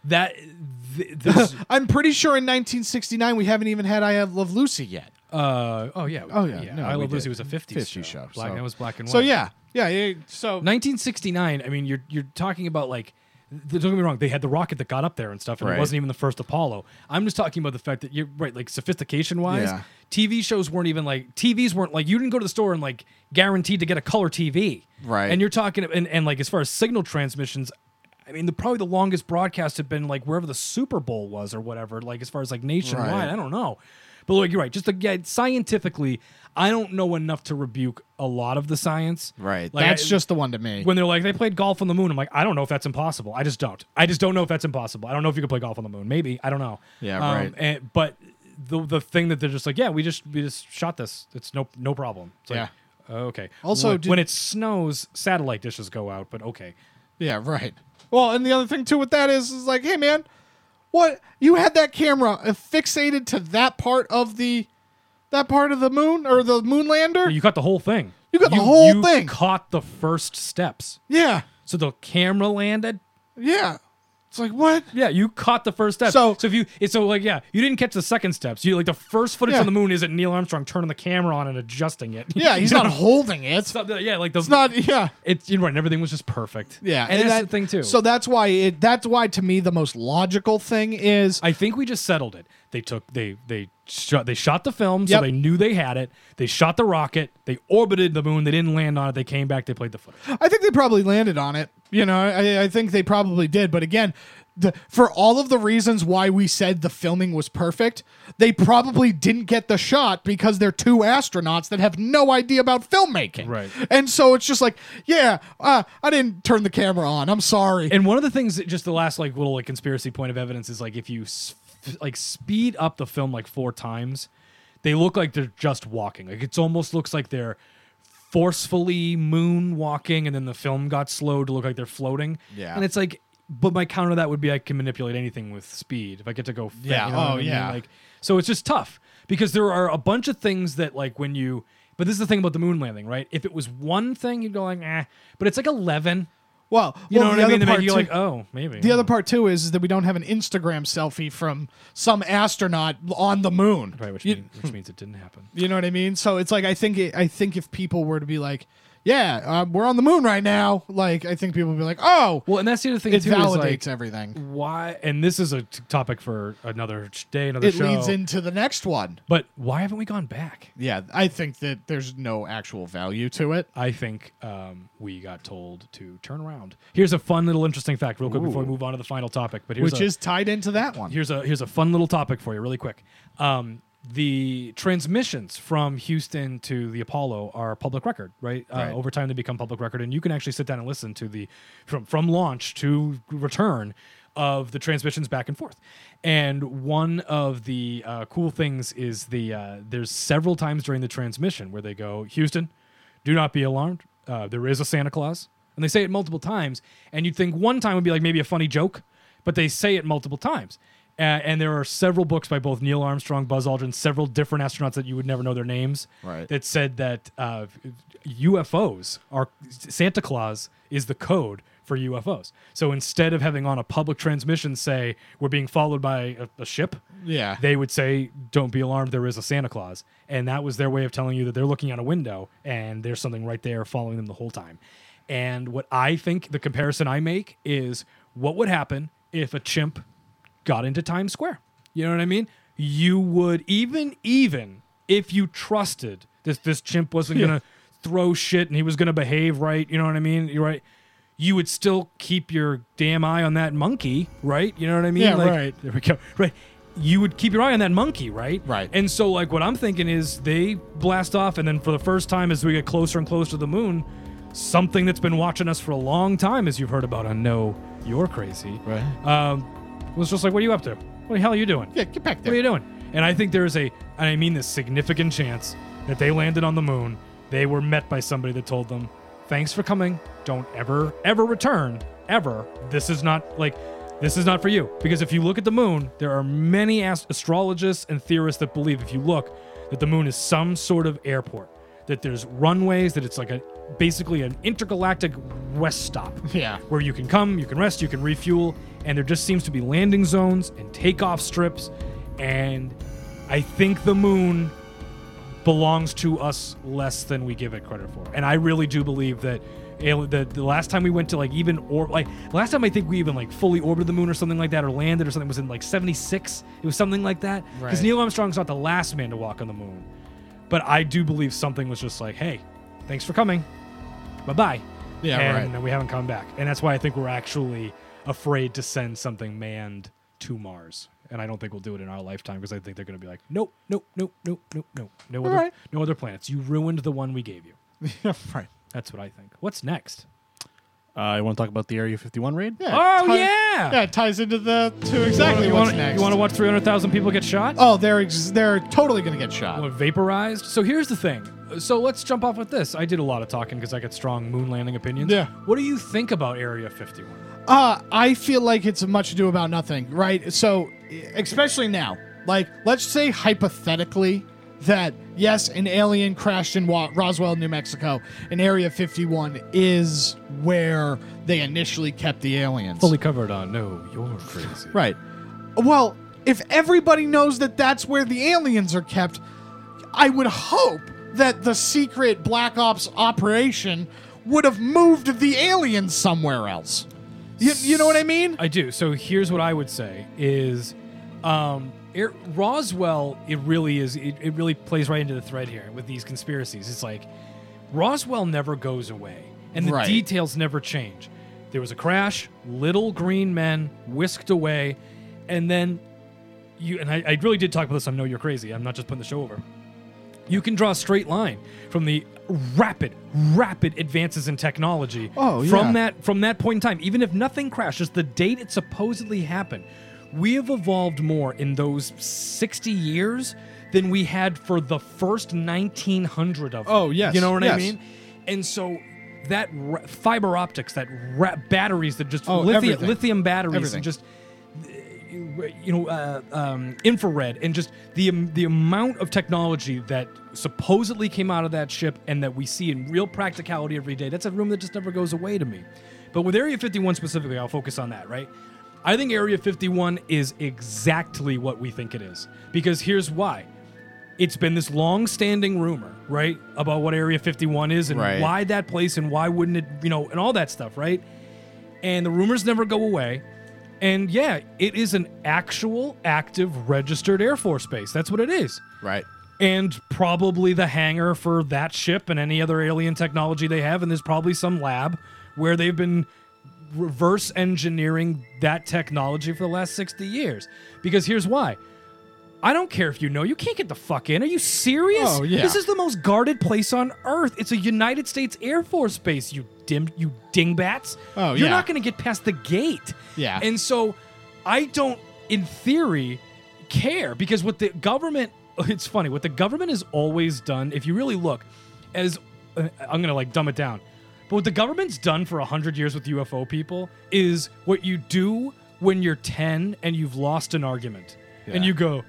B: I'm pretty sure in 1969 we haven't even had I Love Lucy yet.
A: No, I Love Lucy was a 50s show. It was black and white.
B: So yeah. So
A: 1969. I mean, you're talking about like. Don't get me wrong. They had the rocket that got up there and stuff, and it wasn't even the first Apollo. I'm just talking about the fact that you're right, like sophistication wise. Yeah. TV shows weren't even like TVs weren't like you didn't go to the store and like guaranteed to get a color TV.
B: Right.
A: And you're talking and like as far as signal transmissions. I mean, probably the longest broadcast had been like wherever the Super Bowl was or whatever, like as far as like nationwide. Right. I don't know. But like you're right, just again, scientifically, I don't know enough to rebuke a lot of the science.
B: Right.
A: Like,
B: That's just the one to me.
A: When they're like, they played golf on the moon, I'm like, I don't know if that's impossible. I just don't. I just don't know if that's impossible. I don't know if you could play golf on the moon. Maybe. I don't know.
B: Yeah, right.
A: But the thing that they're just like, yeah, we just shot this. It's no problem. It's like, okay.
B: Also,
A: when it snows, satellite dishes go out, but okay.
B: Yeah, right. Well, and the other thing too with that is like, hey man, what you had that camera fixated to that part of the moon or the moon lander?
A: You got the whole thing.
B: You got the whole thing.
A: You caught the first steps.
B: Yeah.
A: So the camera landed.
B: Yeah. It's like, what?
A: Yeah, you caught the first step.
B: So
A: if you you didn't catch the second steps. You like the first footage on the moon isn't Neil Armstrong turning the camera on and adjusting it.
B: Yeah, he's not holding it.
A: It's not, it's
B: it's
A: right. Everything was just perfect.
B: Yeah,
A: and that's the thing too.
B: So that's why to me the most logical thing is
A: I think we just settled it. They shot the film, so they knew they had it. They shot the rocket. They orbited the moon. They didn't land on it. They came back. They played the footage.
B: I think they probably landed on it. You know, I think they probably did. But again, for all of the reasons why we said the filming was perfect, they probably didn't get the shot because they're two astronauts that have no idea about filmmaking.
A: Right.
B: And so it's just like, I didn't turn the camera on. I'm sorry.
A: And one of the things, that just the last little conspiracy point of evidence is if you speed up the film 4 times, they look like they're just walking. It almost looks like they're forcefully moonwalking, and then the film got slowed to look like they're floating.
B: Yeah.
A: And it's but my counter to that would be I can manipulate anything with speed if I get to go. So it's just tough because there are a bunch of things that when you. But this is the thing about the moon landing, right? If it was one thing, you'd go but it's 11.
B: Well,
A: you know what I mean?
B: Part
A: You're oh, maybe.
B: The other part too is that we don't have an Instagram selfie from some astronaut on the moon,
A: right? Which means it didn't happen.
B: You know what I mean? So it's I think if people were to be like, we're on the moon right now, I think people would be like, oh,
A: well, and that's the other thing
B: it
A: too.
B: Validates everything.
A: Why? And this is a topic for another day, another show.
B: It leads into the next one.
A: But why haven't we gone back?
B: Yeah, I think that there's no actual value to it.
A: I think we got told to turn around. Here's a fun little interesting fact, real quick, before we move on to the final topic. But
B: which is tied into that one.
A: Here's a fun little topic for you, really quick. The transmissions from Houston to the Apollo are public record, right? Over time, they become public record, and you can actually sit down and listen to from launch to return of the transmissions back and forth. And one of the cool things is there's several times during the transmission where they go, Houston, do not be alarmed. There is a Santa Claus. And they say it multiple times, and you'd think one time would be maybe a funny joke, but they say it multiple times. And there are several books by both Neil Armstrong, Buzz Aldrin, several different astronauts that you would never know their names, that said that UFOs are Santa Claus is the code for UFOs. So instead of having on a public transmission say we're being followed by a ship, they would say, don't be alarmed, there is a Santa Claus. And that was their way of telling you that they're looking out a window and there's something right there following them the whole time. And what I think the comparison I make is what would happen if a chimp got into Times Square. You know what I mean? You would, even if you trusted this chimp wasn't going to throw shit and he was going to behave right, you know what I mean? You're right. You would still keep your damn eye on that monkey, right? You know what I mean?
B: Yeah, right.
A: There we go. Right. You would keep your eye on that monkey, right?
B: Right.
A: And so, what I'm thinking is they blast off, and then for the first time as we get closer and closer to the moon, something that's been watching us for a long time, as you've heard about on No, You're Crazy.
B: Right.
A: Was just what are you up to? What the hell are you doing?
B: Yeah, get back there.
A: What are you doing? And I think there's and I mean this significant chance that they landed on the moon. They were met by somebody that told them, thanks for coming. Don't ever return. Ever. This is not for you. Because if you look at the moon, there are many astrologists and theorists that believe, if you look, that the moon is some sort of airport. That there's runways, that it's basically an intergalactic rest stop.
B: Yeah.
A: Where you can come, you can rest, you can refuel, and there just seems to be landing zones and takeoff strips. And I think the moon belongs to us less than we give it credit for. And I really do believe that the last time we went to last time I think we even fully orbited the moon or something like that, or landed or something, was in 76. It was something like that. Because Neil Armstrong's not the last man to walk on the moon. But I do believe something was just hey, thanks for coming. Bye-bye.
B: Yeah,
A: and we haven't come back. And that's why I think we're actually afraid to send something manned to Mars. and I don't think we'll do it in our lifetime because I think they're going to be like, nope, no
B: All
A: other,
B: right.
A: no other planets. You ruined the one we gave you.
B: Yeah, right.
A: That's what I think. What's next?
D: I want to talk about the Area 51 raid?
B: Yeah,
A: Oh,
B: ti-
A: yeah!
B: Yeah, it ties into exactly
A: you
B: what's
A: wanna,
B: next.
A: You want to watch 300,000 people get shot?
B: Oh, they're totally gonna get shot.
A: Well, vaporized. So here's the thing. So let's jump off with this. I did a lot of talking because I got strong moon landing opinions.
B: Yeah.
A: What do you think about Area 51?
B: I feel like it's much ado about nothing, right? So, especially now, like, let's say hypothetically that yes, an alien crashed in Roswell, New Mexico, and Area 51 is where they initially kept the aliens.
A: Fully covered on No, You're Crazy.
B: Right. Well, if everybody knows that that's where the aliens are kept, I would hope that the secret Black Ops operation would have moved the aliens somewhere else. You know what I mean?
A: I do. So here's what I would say is Roswell, it really plays right into the thread here with these conspiracies. It's like Roswell never goes away and the
B: Right.
A: details never change. There was a crash, little green men whisked away, and then I really did talk about this on Know You're Crazy. I'm not just putting the show over. You can draw a straight line from the rapid advances in technology from that point in time. Even if nothing crashed, just the date it supposedly happened. We have evolved more in those 60 years than we had for the first 1900 of them.
B: Oh, yes,
A: You know what I
B: yes.
A: mean? And so that fiber optics, that batteries that just
B: everything.
A: lithium batteries
B: Everything.
A: and just infrared and just the amount of technology that supposedly came out of that ship and that we see in real practicality every day, that's a room that just never goes away to me. But with Area 51 specifically, I'll focus on that, right? I think Area 51 is exactly what we think it is. Because here's why. It's been this long-standing rumor, right, about what Area 51 is and
B: Right.
A: why that place and why wouldn't it, and all that stuff, right? And the rumors never go away. And yeah, it is an actual, active, registered Air Force base. That's what it is.
B: Right.
A: And probably the hangar for that ship and any other alien technology they have. And there's probably some lab where they've been reverse engineering that technology for the last 60 years. Because here's why. I don't care if you know. You can't get the fuck in. Are you serious?
B: Oh, yeah.
A: This is the most guarded place on Earth. It's a United States Air Force base, you dingbats.
B: Oh,
A: You're
B: yeah.
A: not going to get past the gate.
B: Yeah.
A: And so I don't, in theory, care. Because what the government... It's funny. What the government has always done, if you really look, as... I'm going to, dumb it down. But what the government's done for 100 years with UFO people is what you do when you're 10 and you've lost an argument. And you go,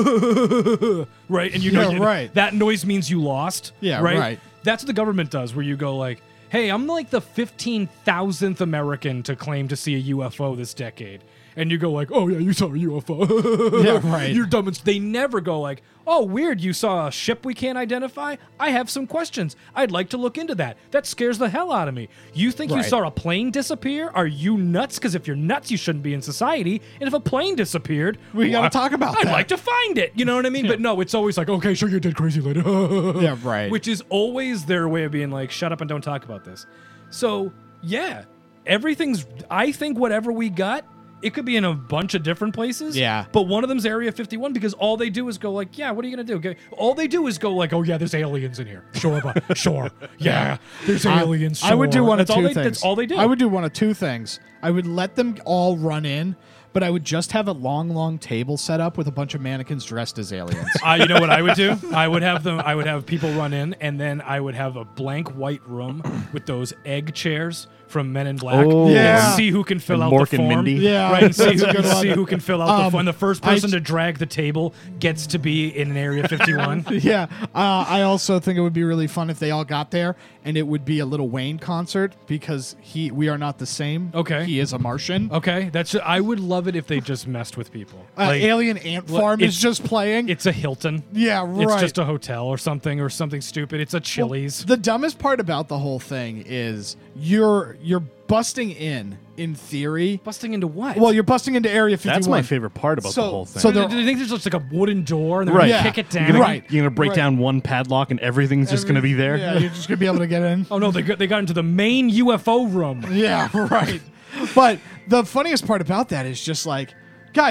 A: right? And you know
B: Yeah, right.
A: that noise means you lost.
B: Yeah,
A: right?
B: right.
A: That's what the government does, where you go like, hey, I'm like the 15,000th American to claim to see a UFO this decade. And you go like, oh, yeah, you saw a UFO.
B: Yeah, right.
A: You're dumb. They never go like, oh, weird, you saw a ship we can't identify? I have some questions. I'd like to look into that. That scares the hell out of me. You think you
B: Right.
A: saw a plane disappear? Are you nuts? Because if you're nuts, you shouldn't be in society. And if a plane disappeared...
B: We gotta talk about
A: I'd
B: that.
A: like to find it. You know what I mean? But no, it's always like, okay, sure, you did crazy lady.
B: Yeah, right.
A: Which is always their way of being like, shut up and don't talk about this. So, yeah, everything's... I think whatever we got, it could be in a bunch of different places.
B: Yeah.
A: But one of them's Area 51 because all they do is go like, yeah, what are you going to do? Okay. All they do is go like, oh, yeah, there's aliens in here. Sure, but sure. Yeah, there's aliens.
B: I would do
A: sure."
B: one of
A: That's all
B: two
A: they-
B: things.
A: That's all they do.
B: I would do one of two things. I would let them all run in, but I would just have a long table set up with a bunch of mannequins dressed as aliens.
A: You know what I would do? I would have people run in, and then I would have a blank white room with those egg chairs from Men in Black.
D: Oh.
B: Yeah.
A: And see who can fill
D: And
A: out
D: Mork
A: the
D: and
A: form.
D: Mindy.
B: Yeah,
A: Right, and see
B: that's
A: who,
B: a good one.
A: see who can fill out the form. And the first person
B: I-
A: to drag the table gets to be in an Area 51.
B: Yeah, I also think it would be really fun if they all got there and it would be a Little Wayne concert because we are not the same.
A: Okay.
B: He is a Martian.
A: Okay, I would love it if they just messed with people. Like,
B: Alien Ant Farm is
A: it's-
B: just playing.
A: It's a Hilton.
B: Yeah,
A: It's
B: right.
A: just a hotel or something stupid. It's a Chili's.
B: The dumbest part about the whole thing is you're busting in theory.
A: Busting into what?
B: Well, you're busting into Area 51.
D: That's my favorite part about
B: So-
D: the whole thing.
B: so
A: do
B: they're-
A: you think there's just like a wooden door and they're
D: Right.
A: gonna
B: Yeah.
A: kick it down?
D: You're gonna,
B: Right.
D: you're gonna break
B: Right.
D: down one padlock and everything's just gonna be there.
B: Yeah, you're just gonna be able to get in.
A: Oh no, they got into the main UFO room.
B: Yeah, right. But the funniest part about that is just like, guys,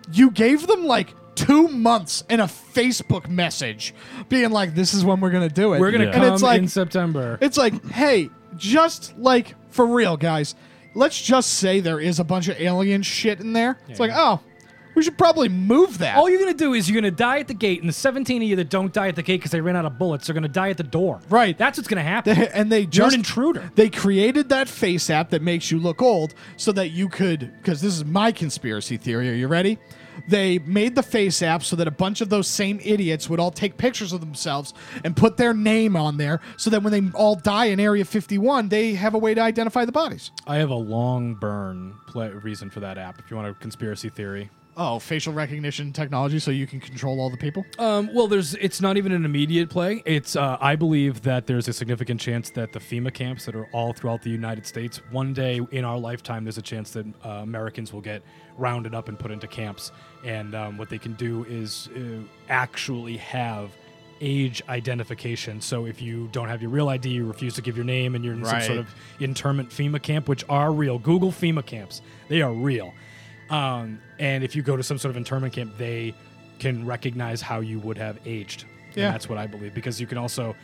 B: You gave them like 2 months in a Facebook message being like, this is when we're going to do it.
A: We're going to
B: And
A: come
B: it's like,
A: in September.
B: It's like, hey, just like for real, guys, let's just say there is a bunch of alien shit in there. It's like, oh, we should probably move that.
A: All you're going to do is you're going to die at the gate, and the 17 of you that don't die at the gate because they ran out of bullets are going to die at the door.
B: Right.
A: That's what's going to happen.
B: And they
A: You're
B: just
A: an intruder.
B: They created that face app that makes you look old so that you could, because this is my conspiracy theory. Are you ready? They made the face app so that a bunch of those same idiots would all take pictures of themselves and put their name on there so that when they all die in Area 51, they have a way to identify the bodies.
A: I have a long burn reason for that app if you want a conspiracy theory.
B: Oh, facial recognition technology so you can control all the people?
A: Well, it's not even an immediate play. It's I believe that there's a significant chance that the FEMA camps that are all throughout the United States, one day in our lifetime, there's a chance that Americans will get rounded up and put into camps. And what they can do is actually have age identification. So if you don't have your real ID, you refuse to give your name, and you're in some sort of internment FEMA camp, which are real. Google FEMA camps. They are real. And if you go to some sort of internment camp, they can recognize how you would have aged.
B: Yeah.
A: And that's what I believe, because you can also,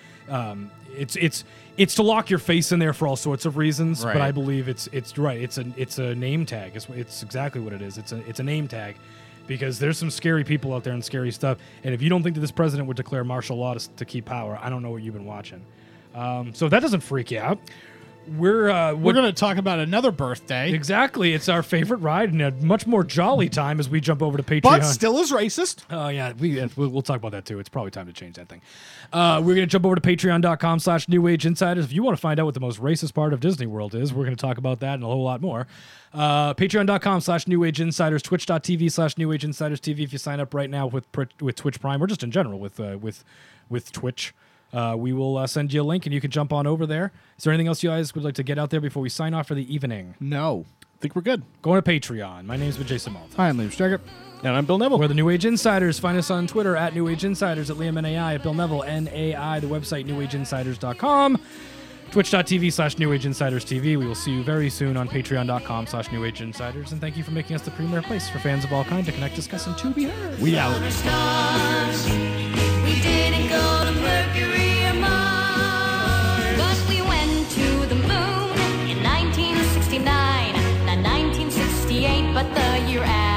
A: it's to lock your face in there for all sorts of reasons.
B: Right.
A: But I believe it's right. It's a name tag. It's exactly what it is. It's a name tag, because there's some scary people out there and scary stuff. And if you don't think that this president would declare martial law to keep power, I don't know what you've been watching. So if that doesn't freak you out, we're
B: going to talk about another birthday.
A: Exactly. It's our favorite ride, and a much more jolly time as we jump over to Patreon.
B: But still is racist.
A: Oh, yeah. We'll talk about that, too. It's probably time to change that thing. We're going to jump over to patreon.com/New Age Insiders. If you want to find out what the most racist part of Disney World is, we're going to talk about that and a whole lot more. Patreon.com/New Age Insiders, twitch.tv/New Age Insiders TV. If you sign up right now with Twitch Prime, or just in general with Twitch, we will send you a link, and you can jump on over there. Is there anything else you guys would like to get out there before we sign off for the evening?
B: No.
D: I think we're good.
A: Going to Patreon. My name's been Jason Malta.
B: Hi, I'm Liam Striker.
D: And I'm Bill Neville.
A: We're the New Age Insiders. Find us on Twitter at New Age Insiders, at Liam NAI, at Bill Neville NAI, the website newageinsiders.com, twitch.tv/New Age Insiders TV. We will see you very soon on patreon.com/New Age Insiders. And thank you for making us the premier place for fans of all kinds to connect, discuss, and to be heard.
B: We out.
J: We didn't go to Mercury or Mars, but we went to the moon in 1969, not 1968, but the year after.